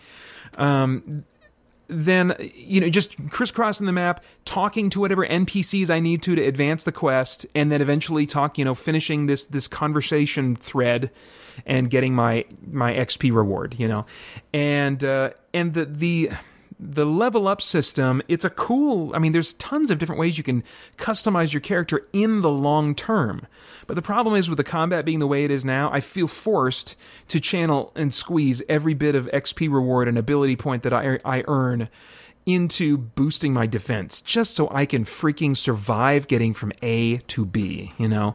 Um, then, you know, just crisscrossing the map, talking to whatever N P Cs I need to to advance the quest, and then eventually talk, you know, finishing this this conversation thread and getting my my X P reward, you know. And uh, and the the the level up system, it's a cool, I mean, there's tons of different ways you can customize your character in the long term. But the problem is, with the combat being the way it is now, I feel forced to channel and squeeze every bit of X P reward and ability point that I, I earn into boosting my defense, just so I can freaking survive getting from A to B, you know?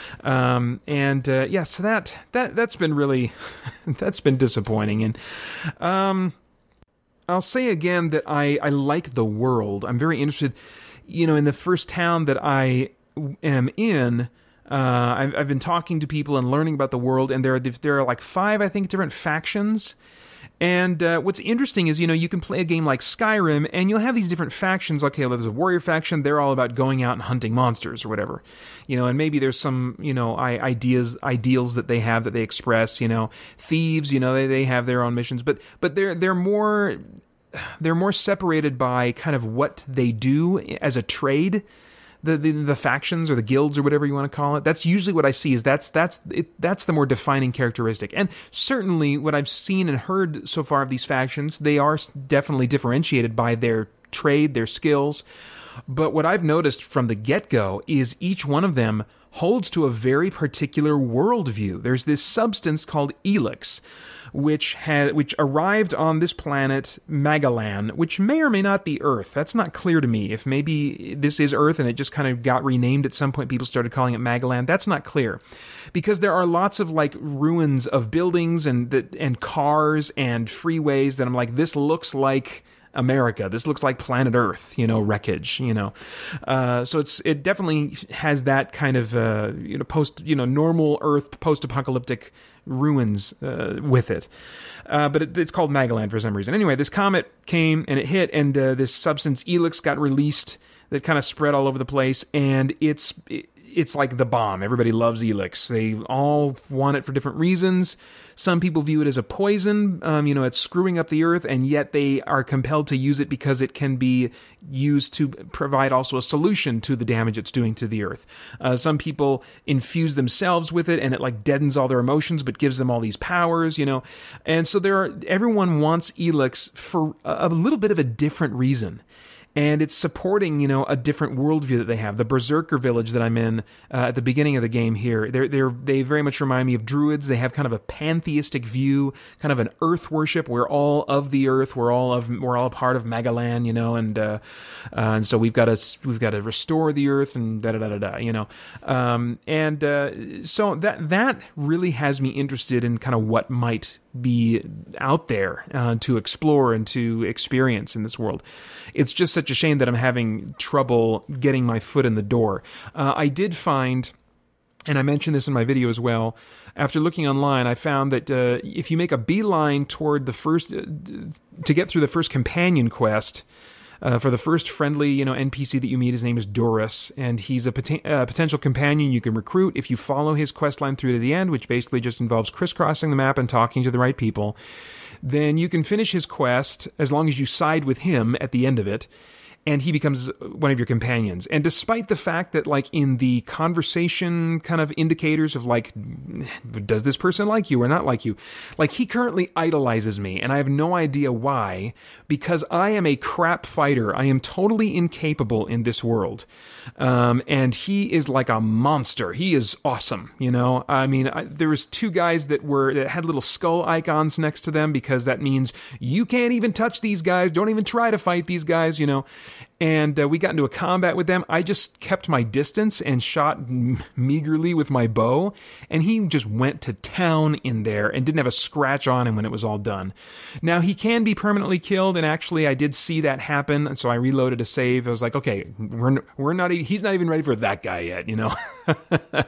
Um, and, uh, yeah, so that, that, that's been really, that's been disappointing. And, um... I'll say again that I, I like the world. I'm very interested, you know, in the first town that I am in. Uh, I've, I've been talking to people and learning about the world, and there are there are like five, I think, different factions. And uh, what's interesting is, you know, you can play a game like Skyrim, and you'll have these different factions. Okay, well, there's a warrior faction. They're all about going out and hunting monsters or whatever. You know, and maybe there's some, you know, ideas, ideals that they have that they express, you know. Thieves, you know, they, they have their own missions. But but they're they're more they're more separated by kind of what they do as a trade. The, the the factions or the guilds or whatever you want to call it. That's usually what I see. Is that's that's it, that's the more defining characteristic. And certainly what I've seen and heard so far of these factions, they are definitely differentiated by their trade, their skills. But what I've noticed from the get-go is each one of them holds to a very particular worldview. There's this substance called Elix, which had which arrived on this planet Magalan, which may or may not be Earth. That's not clear to me. If maybe this is Earth and it just kind of got renamed at some point, people started calling it Magalan. That's not clear, because there are lots of like ruins of buildings and and cars and freeways that I'm like, this looks like America. This looks like planet Earth, you know, wreckage, you know. Uh, so it's it definitely has that kind of uh, you know post you know normal Earth post-apocalyptic ruins uh, with it. Uh, but it, it's called Magalan for some reason. Anyway, this comet came and it hit, and uh, this substance Elix got released that kind of spread all over the place, and it's it, it's like the bomb. Everybody loves Elix. They all want it for different reasons. Some people view it as a poison. Um, you know, it's screwing up the earth, and yet they are compelled to use it because it can be used to provide also a solution to the damage it's doing to the earth. Uh, some people infuse themselves with it, and it like deadens all their emotions, but gives them all these powers, you know. And so there are, everyone wants Elix for a, a little bit of a different reason. And it's supporting, you know, a different worldview that they have. The Berserker village that I'm in uh, at the beginning of the game here, they're, they're, they very much remind me of druids. They have kind of a pantheistic view, kind of an earth worship. We're all of the earth. We're all of we're all a part of Magalan, you know, and uh, uh, and so we've got to we've got to restore the earth and da da da da da, you know. Um, and uh, so that that really has me interested in kind of what might be out there uh, to explore and to experience in this world. It's just such a shame that I'm having trouble getting my foot in the door. Uh, I did find, and I mentioned this in my video as well, after looking online, I found that uh, if you make a beeline toward the first, uh, to get through the first companion quest, Uh, for the first friendly, you know, N P C that you meet, his name is Doris, and he's a pot- uh, potential companion you can recruit if you follow his quest line through to the end, which basically just involves crisscrossing the map and talking to the right people. Then you can finish his quest as long as you side with him at the end of it, and he becomes one of your companions. And despite the fact that, like, in the conversation kind of indicators of, like, does this person like you or not like you? Like, he currently idolizes me, and I have no idea why, because I am a crap fighter. I am totally incapable in this world. Um, and he is like a monster. He is awesome, you know? I mean, I, there was two guys that were that had little skull icons next to them, because that means you can't even touch these guys. Don't even try to fight these guys, you know? And uh, we got into a combat with them. I just kept my distance and shot m- meagerly with my bow, and he just went to town in there and didn't have a scratch on him when it was all done. Now, he can be permanently killed, and actually I did see that happen, and so I reloaded a save. I was like, okay, we're we're not, he's not even ready for that guy yet, you know?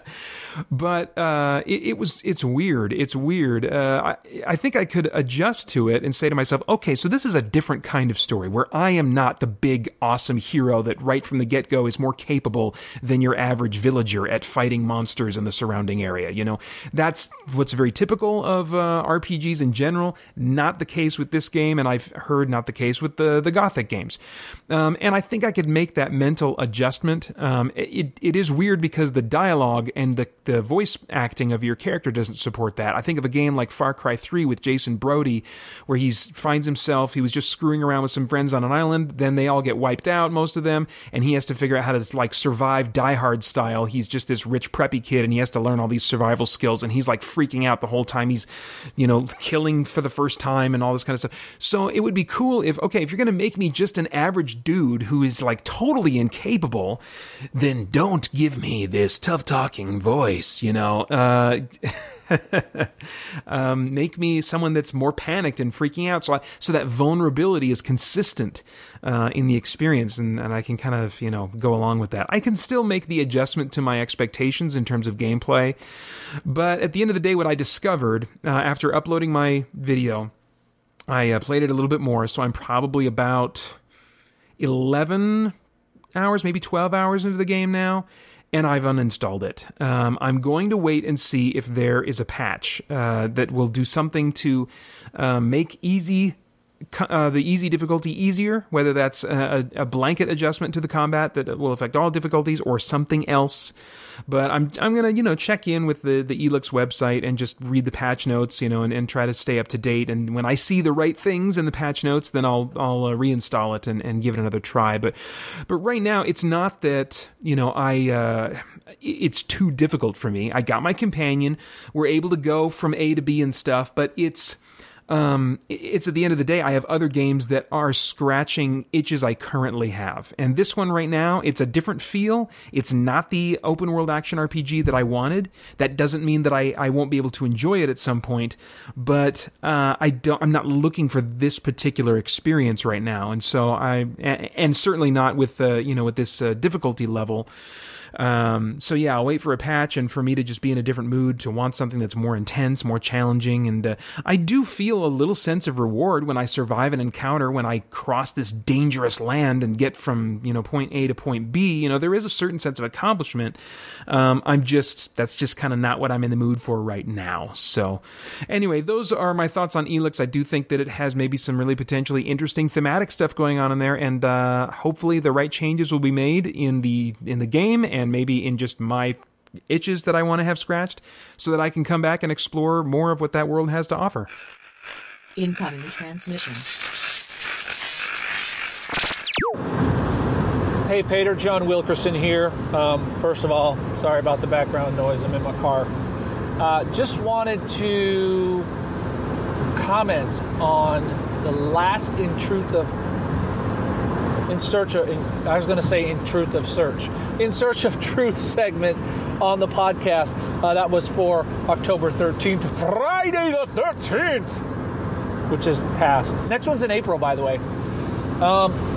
But uh, it, it was it's weird. It's weird. Uh, I, I think I could adjust to it and say to myself, okay, so this is a different kind of story where I am not the big, awesome hero that right from the get-go is more capable than your average villager at fighting monsters in the surrounding area. You know, that's what's very typical of uh, R P Gs in general. Not the case with this game, and I've heard not the case with the, the Gothic games. Um, and I think I could make that mental adjustment. Um, it, it is weird because the dialogue and the, the voice acting of your character doesn't support that. I think of a game like Far Cry three with Jason Brody, where he finds himself, he was just screwing around with some friends on an island, then they all get wiped out, most of them, and he has to figure out how to like survive Die Hard style. He's just this rich preppy kid, and he has to learn all these survival skills, and he's like freaking out the whole time he's, you know, killing for the first time and all this kind of stuff. So it would be cool if, okay, if you're going to make me just an average dude who is like totally incapable, then don't give me this tough talking voice, you know, uh, um, make me someone that's more panicked and freaking out. So I, so that vulnerability is consistent, uh, in the experience. And, and I can kind of, you know, go along with that. I can still make the adjustment to my expectations in terms of gameplay. But at the end of the day, what I discovered, uh, after uploading my video, I uh, played it a little bit more. So I'm probably about eleven hours, maybe twelve hours into the game now, and I've uninstalled it. Um, I'm going to wait and see if there is a patch uh, that will do something to uh, make easy uh, the easy difficulty easier, whether that's a, a blanket adjustment to the combat that will affect all difficulties or something else. But I'm I'm gonna you know check in with the the Elix website and just read the patch notes, you know, and, and try to stay up to date. And when I see the right things in the patch notes, then I'll I'll uh, reinstall it and, and give it another try. But but right now, it's not that you know I uh, it's too difficult for me. I got my companion. We're able to go from A to B and stuff, but it's. Um, it's at the end of the day, I have other games that are scratching itches I currently have. And this one right now, it's a different feel. It's not the open world action R P G that I wanted. That doesn't mean that I, I won't be able to enjoy it at some point, but, uh, I don't, I'm not looking for this particular experience right now. And so I, and certainly not with, uh, you know, with this uh, difficulty level. Um, so yeah, I'll wait for a patch and for me to just be in a different mood, to want something that's more intense, more challenging. And uh, I do feel a little sense of reward when I survive an encounter, when I cross this dangerous land and get from, you know, point A to point B. You know, there is a certain sense of accomplishment. Um, I'm just, that's just kind of not what I'm in the mood for right now. So anyway, those are my thoughts on Elix. I do think that it has maybe some really potentially interesting thematic stuff going on in there, and uh, hopefully the right changes will be made in the in the game, and maybe in just my itches that I want to have scratched, so that I can come back and explore more of what that world has to offer. Incoming transmission. Hey, Peter, John Wilkerson here. Um, first of all, sorry about the background noise. I'm in my car. Uh, just wanted to comment on the last In Truth of In Search of, in, I was going to say In Truth of Search, In Search of Truth segment on the podcast. Uh, that was for October thirteenth, Friday the thirteenth, which is past. Next one's in April, by the way. Um,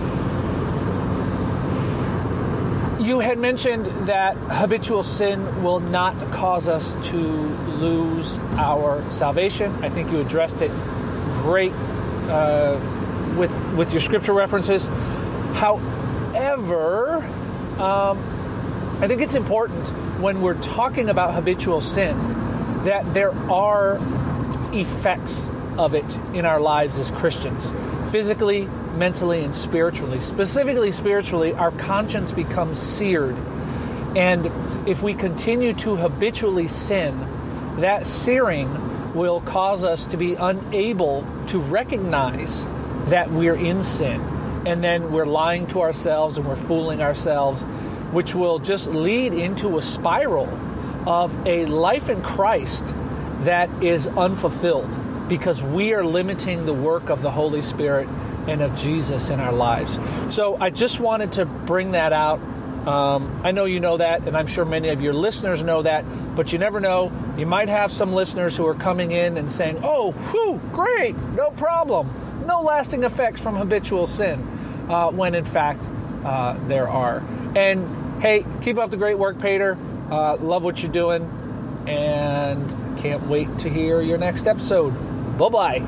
you had mentioned that habitual sin will not cause us to lose our salvation. I think you addressed it great uh, with with your scripture references. However, um, I think it's important when we're talking about habitual sin that there are effects of it in our lives as Christians, physically, mentally, and spiritually. Specifically spiritually, our conscience becomes seared. And if we continue to habitually sin, that searing will cause us to be unable to recognize that we're in sin. And then we're lying to ourselves and we're fooling ourselves, which will just lead into a spiral of a life in Christ that is unfulfilled because we are limiting the work of the Holy Spirit and of Jesus in our lives. So I just wanted to bring that out. Um, I know you know that, and I'm sure many of your listeners know that, but you never know. You might have some listeners who are coming in and saying, oh, whew, great, no problem. No lasting effects from habitual sin, uh, when in fact uh, there are. And hey, keep up the great work, Peter. Uh, love what you're doing. and can't wait to hear your next episode. Bye-bye.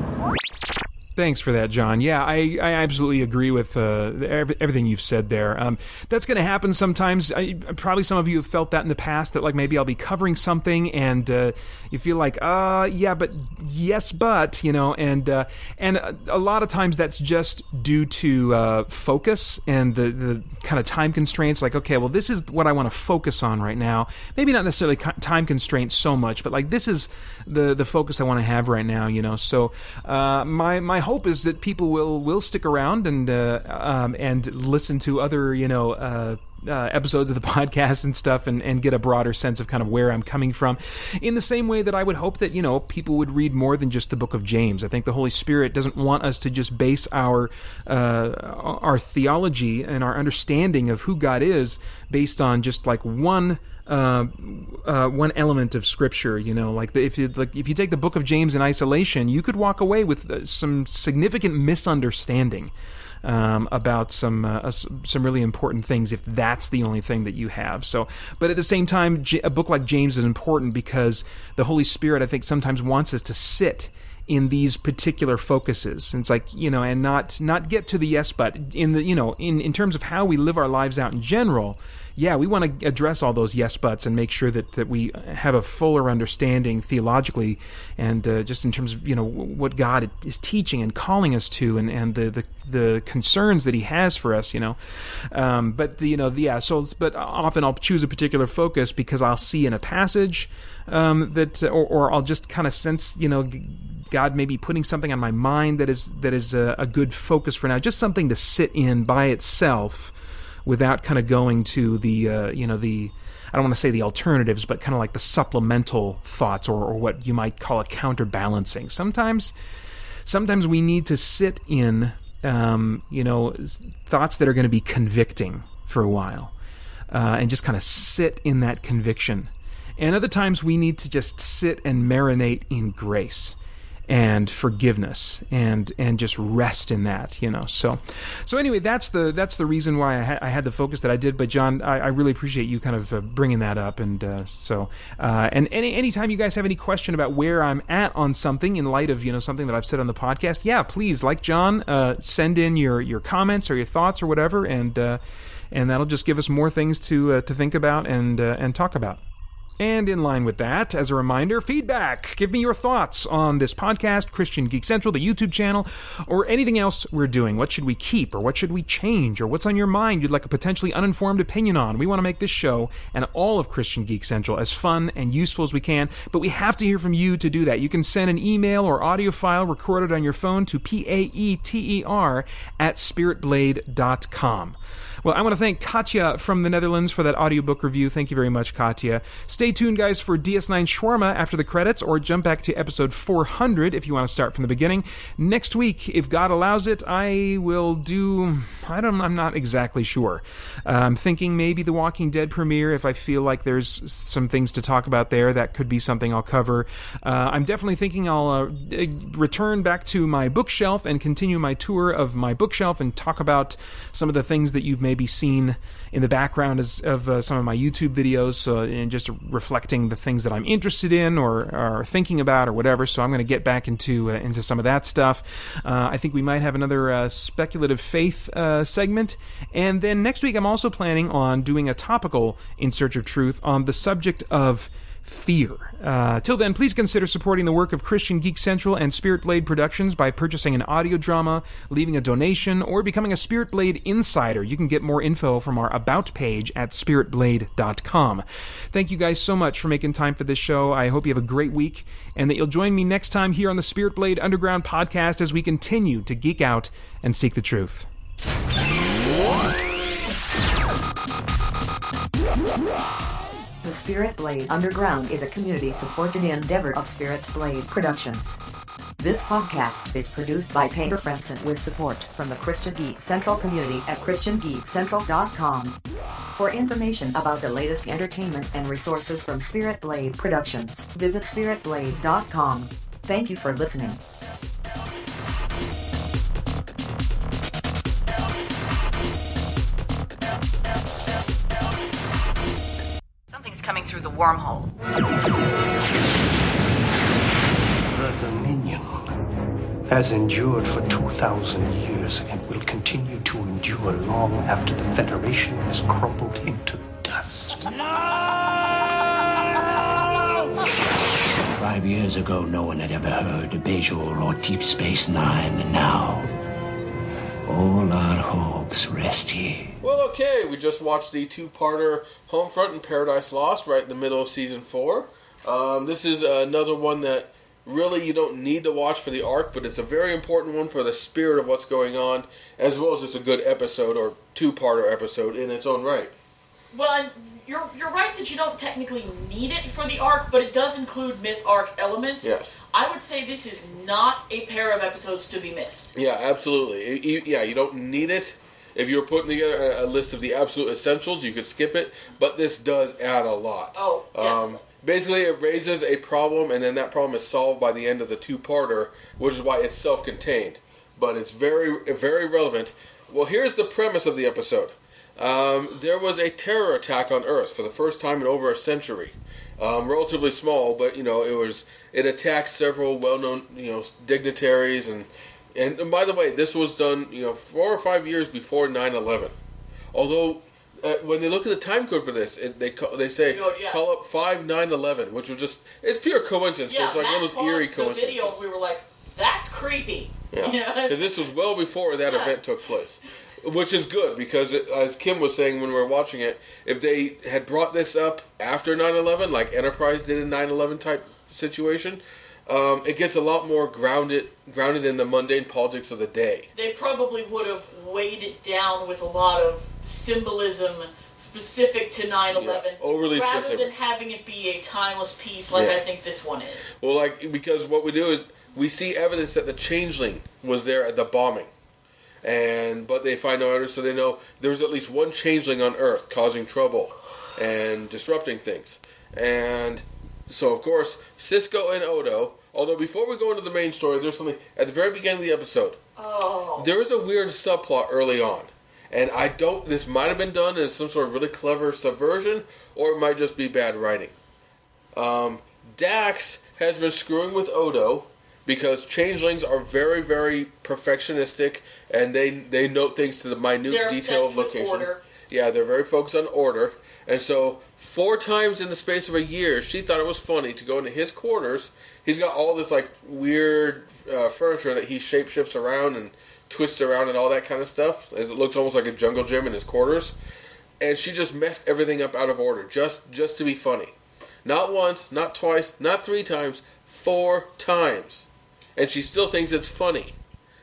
Thanks for that, John. Yeah, I, I absolutely agree with uh, everything you've said there. Um, that's going to happen sometimes. I, probably some of you have felt that in the past, that like maybe I'll be covering something and uh, you feel like, uh, yeah, but yes, but, you know, and uh, and a lot of times that's just due to uh, focus and the, the kind of time constraints. Like, okay, well, this is what I want to focus on right now. Maybe not necessarily time constraints so much, but like this is the the focus I want to have right now, you know. So uh, my my hope is that people will will stick around and uh, um, and listen to other, you know, uh, uh, episodes of the podcast and stuff, and, and get a broader sense of kind of where I'm coming from. In the same way that I would hope that, you know, people would read more than just the book of James. I think the Holy Spirit doesn't want us to just base our uh, our theology and our understanding of who God is based on just like one. Uh, uh, one element of Scripture, you know, like the, if you like if you take the book of James in isolation, you could walk away with uh, some significant misunderstanding um, about some uh, some really important things if that's the only thing that you have. So, but at the same time, a book like James is important because the Holy Spirit, I think, sometimes wants us to sit in these particular focuses. And it's like, you know, and not not get to the yes but in the, you know, in in terms of how we live our lives out in general. Yeah, we want to address all those yes buts and make sure that, that we have a fuller understanding theologically and uh, just in terms of, you know, what God is teaching and calling us to, and, and the, the the concerns that He has for us, you know. Um, but, you know, yeah, so, but often I'll choose a particular focus because I'll see in a passage um, that, or, or I'll just kind of sense, you know, God may be putting something on my mind that is that is a, a good focus for now, just something to sit in by itself, without kind of going to the, uh, you know, the, I don't want to say the alternatives, but kind of like the supplemental thoughts, or, or what you might call a counterbalancing. Sometimes, sometimes we need to sit in, um, you know, thoughts that are going to be convicting for a while, uh, and just kind of sit in that conviction. And other times we need to just sit and marinate in grace and forgiveness, and and just rest in that, you know. So, so anyway, that's the that's the reason why I, ha- I had the focus that I did. But John, I, I really appreciate you kind of uh, bringing that up, and uh, so uh, and any anytime you guys have any question about where I'm at on something in light of, you know, something that I've said on the podcast, yeah, please, like John, uh, send in your your comments or your thoughts or whatever, and uh, and that'll just give us more things to uh, to think about and uh, and talk about. And in line with that, as a reminder, feedback. Give me your thoughts on this podcast, Christian Geek Central, the YouTube channel, or anything else we're doing. What should we keep, or what should we change, or what's on your mind you'd like a potentially uninformed opinion on? We want to make this show and all of Christian Geek Central as fun and useful as we can, but we have to hear from you to do that. You can send an email or audio file recorded on your phone to P A E T E R at spirit blade dot com. Well, I want to thank Katya from the Netherlands for that audiobook review. Thank you very much, Katya. Stay tuned, guys, for D S nine Shawarma after the credits, or jump back to episode four hundred if you want to start from the beginning. Next week, if God allows it, I will do... I don't, I'm not exactly sure. Uh, I'm thinking maybe the Walking Dead premiere. If I feel like there's some things to talk about there, that could be something I'll cover. Uh, I'm definitely thinking I'll uh, return back to my bookshelf and continue my tour of my bookshelf and talk about some of the things that you've maybe seen in the background as, of uh, some of my YouTube videos, uh, and just reflecting the things that I'm interested in or, or thinking about or whatever. So I'm going to get back into uh, into some of that stuff. Uh, I think we might have another uh, speculative faith uh, segment. And then next week I'm also planning on doing a topical In Search of Truth on the subject of fear. Uh, till then, please consider supporting the work of Christian Geek Central and Spirit Blade Productions by purchasing an audio drama, leaving a donation, or becoming a Spirit Blade Insider. You can get more info from our About page at spirit blade dot com. Thank you guys so much for making time for this show. I hope you have a great week, and that you'll join me next time here on the Spirit Blade Underground podcast as we continue to geek out and seek the truth. The Spirit Blade Underground is a community-supported endeavor of Spirit Blade Productions. This podcast is produced by Painter Fremson with support from the Christian Geek Central community at christian geek central dot com. For information about the latest entertainment and resources from Spirit Blade Productions, visit spirit blade dot com. Thank you for listening. Coming through the wormhole. The Dominion has endured for two thousand years and will continue to endure long after the Federation has crumbled into dust. Five years ago, no one had ever heard of Bajor or Deep Space Nine, and now all our hopes rest here. Well, okay, we just watched the two-parter Homefront and Paradise Lost right in the middle of Season four. Um, this is another one that really you don't need to watch for the arc, but it's a very important one for the spirit of what's going on, as well as it's a good episode or two-parter episode in its own right. Well, and you're you're right that you don't technically need it for the arc, but it does include myth arc elements. Yes. I would say this is not a pair of episodes to be missed. Yeah, absolutely. You- Yeah, you don't need it. If you were putting together a a list of the absolute essentials, you could skip it, but this does add a lot. Oh, definitely. Um, basically, it raises a problem, and then that problem is solved by the end of the two-parter, which is why it's self-contained. But it's very, very relevant. Well, here's the premise of the episode. Um, there was a terror attack on Earth for the first time in over a century. Um, relatively small, but you know it was. It attacked several well-known, you know, dignitaries, and, and and by the way, this was done, you know, four or five years before nine eleven. Although, uh, when they look at the time code for this, it, they call, they say Oh, yeah. call up five nine eleven, which was just it's pure coincidence. Yeah, but it's like Matt one of those eerie paused the coincidences. video and we were like, that's creepy. Yeah, You know? because this was well before that event took place, which is good because, it, as Kim was saying when we were watching it, if they had brought this up after nine eleven, like Enterprise did in nine eleven type situation, um, it gets a lot more grounded grounded in the mundane politics of the day. They probably would have weighed it down with a lot of symbolism specific to nine eleven, Yeah, overly rather specific. than having it be a timeless piece like Yeah. I think this one is. Well, like because what we do is we see evidence that the changeling was there at the bombing. And but they find no evidence, so they know there's at least one changeling on Earth causing trouble and disrupting things. And so, of course, Cisco and Odo. Although before we go into the main story, there's something at the very beginning of the episode. Oh. There is a weird subplot early on, and I don't. This might have been done as some sort of really clever subversion, or it might just be bad writing. Um, Dax has been screwing with Odo. Because changelings are very, very perfectionistic, and they they note things to the minute They're detail of obsessed with location. order. Yeah, they're very focused on order, and so four times in the space of a year, she thought it was funny to go into his quarters. He's got all this like weird uh, furniture that he shapeshifts around and twists around and all that kind of stuff. It looks almost like a jungle gym in his quarters, and she just messed everything up out of order just just to be funny. Not once, not twice, not three times, four times. And she still thinks it's funny.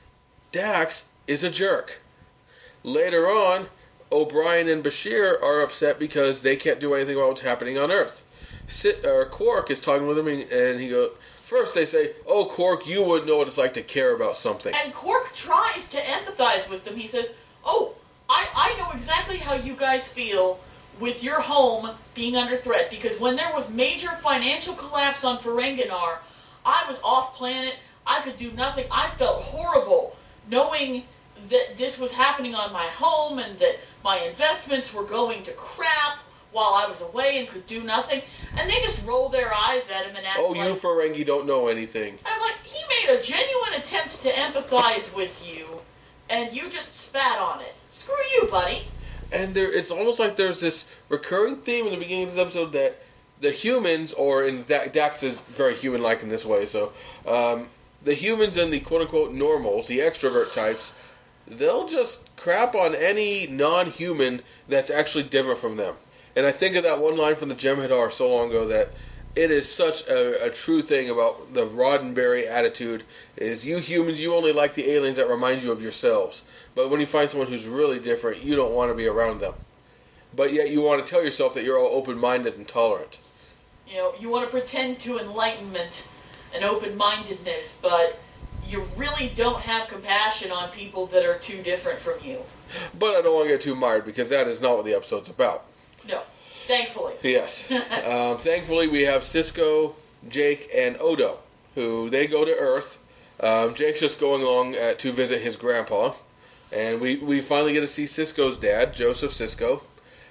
Dax is a jerk. Later on, O'Brien and Bashir are upset because they can't do anything about what's happening on Earth. Sit, uh, Quark is talking with him, and he goes. First, they say, "Oh, Quark, you wouldn't know what it's like to care about something." And Quark tries to empathize with them. He says, "Oh, I, I know exactly how you guys feel with your home being under threat, because when there was major financial collapse on Ferenginar, I was off planet. I could do nothing. I felt horrible knowing that this was happening on my home and that my investments were going to crap while I was away and could do nothing." And they just roll their eyes at him and act Oh, like... you Ferengi don't know anything. I'm like, he made a genuine attempt to empathize with you, and you just spat on it. Screw you, buddy. And there, it's almost like there's this recurring theme in the beginning of this episode that the humans, or in da- Dax is very human-like in this way, so um, the humans and the quote-unquote normals, the extrovert types, they'll just crap on any non-human that's actually different from them. And I think of that one line from the Jem'Hadar so long ago that it is such a, a true thing about the Roddenberry attitude, is you humans, you only like the aliens that remind you of yourselves. But when you find someone who's really different, you don't want to be around them. But yet you want to tell yourself that you're all open-minded and tolerant. You know, you want to pretend to enlightenment and open-mindedness, but you really don't have compassion on people that are too different from you. But I don't want to get too mired, because that is not what the episode's about. No, thankfully. Yes. um, thankfully, we have Cisco, Jake, and Odo, who they go to Earth. Um, Jake's just going along uh, to visit his grandpa. And we, we finally get to see Cisco's dad, Joseph Sisko.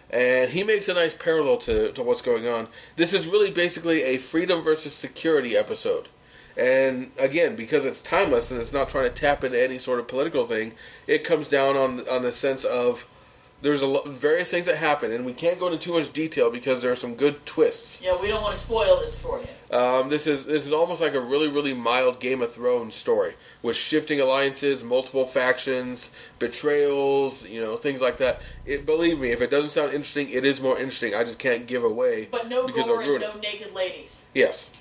And he makes a nice parallel to, to what's going on. This is really basically a freedom versus security episode. And again, because it's timeless and it's not trying to tap into any sort of political thing, it comes down on on the sense of there's a lo- various things that happen, and we can't go into too much detail because there are some good twists. Yeah, we don't want to spoil this for you. Um, this is this is almost like a really, really mild Game of Thrones story with shifting alliances, multiple factions, betrayals, you know, things like that. It, believe me, if it doesn't sound interesting, it is more interesting. I just can't give away. But no because gore I'll and ruin no it. naked ladies. Yes.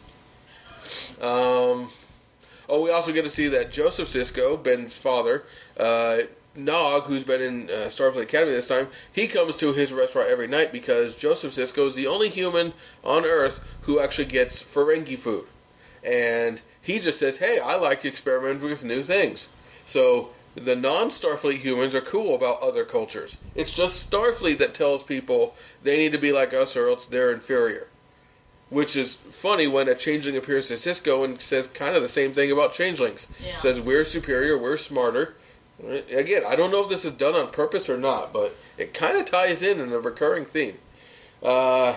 Um. Oh, we also get to see that Joseph Sisko, Ben's father, uh, Nog, who's been in uh, Starfleet Academy this time, he comes to his restaurant every night because Joseph Sisko is the only human on Earth who actually gets Ferengi food. And he just says, hey, I like experimenting with new things. So the non-Starfleet humans are cool about other cultures. It's just Starfleet that tells people they need to be like us or else they're inferior. Which is funny when a changeling appears to Sisko and says kind of the same thing about changelings. Yeah. Says we're superior, we're smarter. Again, I don't know if this is done on purpose or not, but it kind of ties in in a recurring theme. Uh,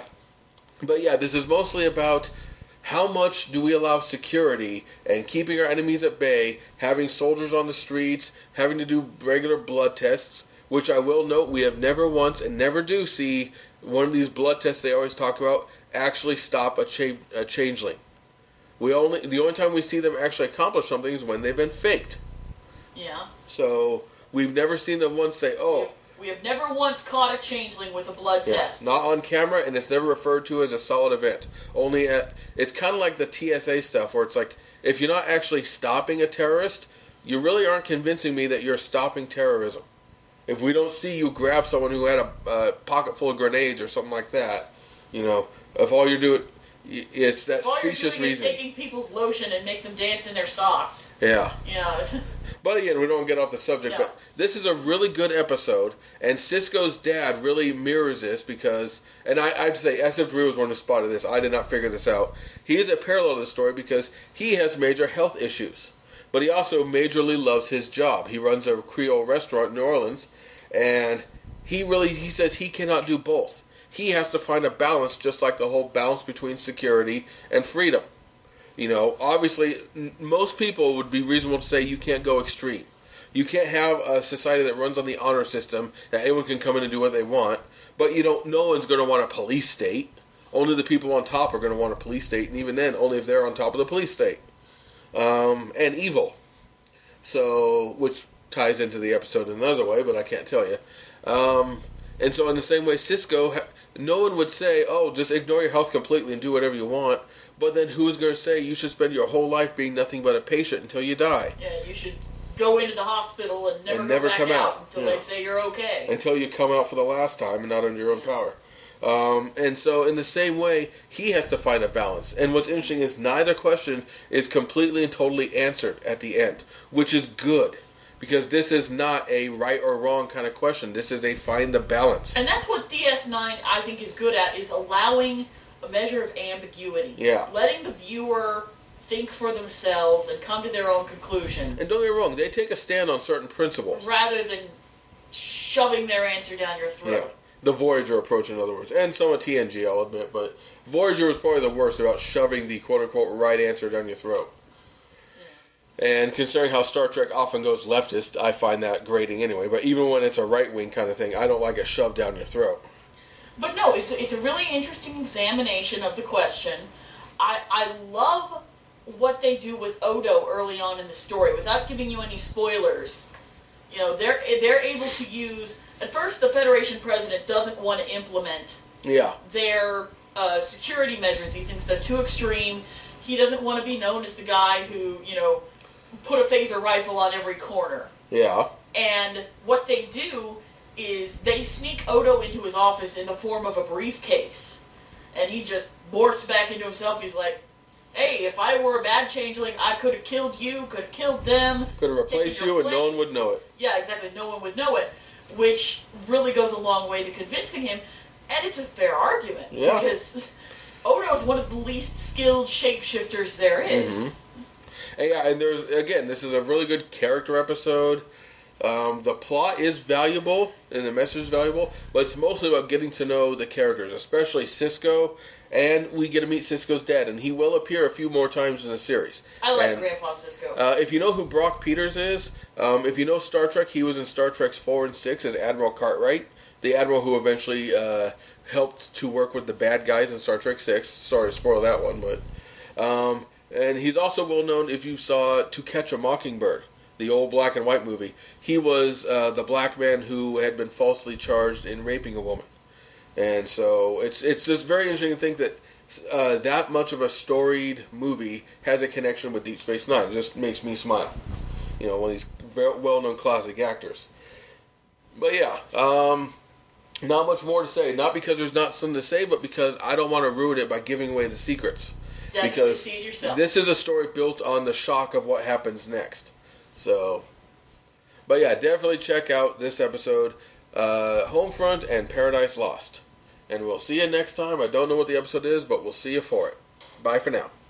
but yeah, this is mostly about how much do we allow security and keeping our enemies at bay, having soldiers on the streets, having to do regular blood tests, which I will note we have never once and never do see one of these blood tests they always talk about actually stop a, cha- a changeling. We only the only time we see them actually accomplish something is when they've been faked. Yeah. So we've never seen them once say, "Oh, we have never once caught a changeling with a blood yeah, test." not on camera, and it's never referred to as a solid event. Only at it's kind of like the T S A stuff, where it's like if you're not actually stopping a terrorist, you really aren't convincing me that you're stopping terrorism. If we don't see you grab someone who had a, a pocket full of grenades or something like that, you know, if all you're doing, it's that if all specious you're doing reason. is taking people's lotion and make them dance in their socks. Yeah. Yeah. But again, we don't get off the subject, No. but this is a really good episode, and Sisko's dad really mirrors this because, and I, I'd say S F three was one who spotted this. I did not figure this out. He is a parallel to the story because he has major health issues, but he also majorly loves his job. He runs a Creole restaurant in New Orleans, and he really, he says he cannot do both. He has to find a balance, just like the whole balance between security and freedom. You know, obviously, n- most people would be reasonable to say you can't go extreme. You can't have a society that runs on the honor system, that anyone can come in and do what they want, but you don't. No one's going to want a police state. Only the people on top are going to want a police state, and even then, only if they're on top of the police state. Um, and evil. So, which ties into the episode in another way, but I can't tell you. Um, and so in the same way, Sisko, ha- no one would say, oh, just ignore your health completely and do whatever you want. But then who is going to say you should spend your whole life being nothing but a patient until you die? Yeah, you should go into the hospital and never, And go never back come out, out. until Yeah. they say you're okay. Until you come out for the last time and not under your own power. Um, and so in the same way, he has to find a balance. And what's interesting is neither question is completely and totally answered at the end, which is good. Because this is not a right or wrong kind of question. This is a find the balance. And that's what D S nine, I think, is good at, is allowing a measure of ambiguity. Yeah. Letting the viewer think for themselves and come to their own conclusions. And don't get me wrong, they take a stand on certain principles. Rather than shoving their answer down your throat. Yeah. The Voyager approach, in other words. And some of T N G, I'll admit. But Voyager was probably the worst about shoving the quote-unquote right answer down your throat. And considering how Star Trek often goes leftist, I find that grating anyway. But even when it's a right-wing kind of thing, I don't like it shoved down your throat. But no, it's a, it's a really interesting examination of the question. I I love what they do with Odo early on in the story, without giving you any spoilers. You know, they're they're able to use. At first, the Federation president doesn't want to implement Yeah. their uh, security measures. He thinks they're too extreme. He doesn't want to be known as the guy who, you know, put a phaser rifle on every corner. Yeah. And what they do is they sneak Odo into his office in the form of a briefcase. And he just morphs back into himself. He's like, hey, if I were a bad changeling, I could have killed you, could have killed them. Could have replaced taken you your and no one place. would know it. Yeah, exactly. No one would know it. Which really goes a long way to convincing him. And it's a fair argument. Yeah. Because Odo's one of the least skilled shapeshifters there is. Mm-hmm. And yeah, and there's, again, this is a really good character episode. Um, the plot is valuable and the message is valuable, but it's mostly about getting to know the characters, especially Sisko, and we get to meet Sisko's dad, and he will appear a few more times in the series. I like and, Grandpa Sisko. Uh, if you know who Brock Peters is, um, if you know Star Trek, he was in Star Trek four and six as Admiral Cartwright, the admiral who eventually uh, helped to work with the bad guys in Star Trek six. Sorry to spoil that one, but... Um, and he's also well known if you saw To Catch a Mockingbird, the old black and white movie. He was uh, the black man who had been falsely charged in raping a woman. And so it's it's just very interesting to think that uh, that much of a storied movie has a connection with Deep Space Nine. It just makes me smile. You know, one of these very well-known classic actors. But yeah, um, not much more to say. Not because there's not something to say, but because I don't want to ruin it by giving away the secrets. Definitely because see it yourself. This is a story built on the shock of what happens next. So, but yeah, definitely check out this episode, uh, Homefront and Paradise Lost. And we'll see you next time. I don't know what the episode is, but we'll see you for it. Bye for now.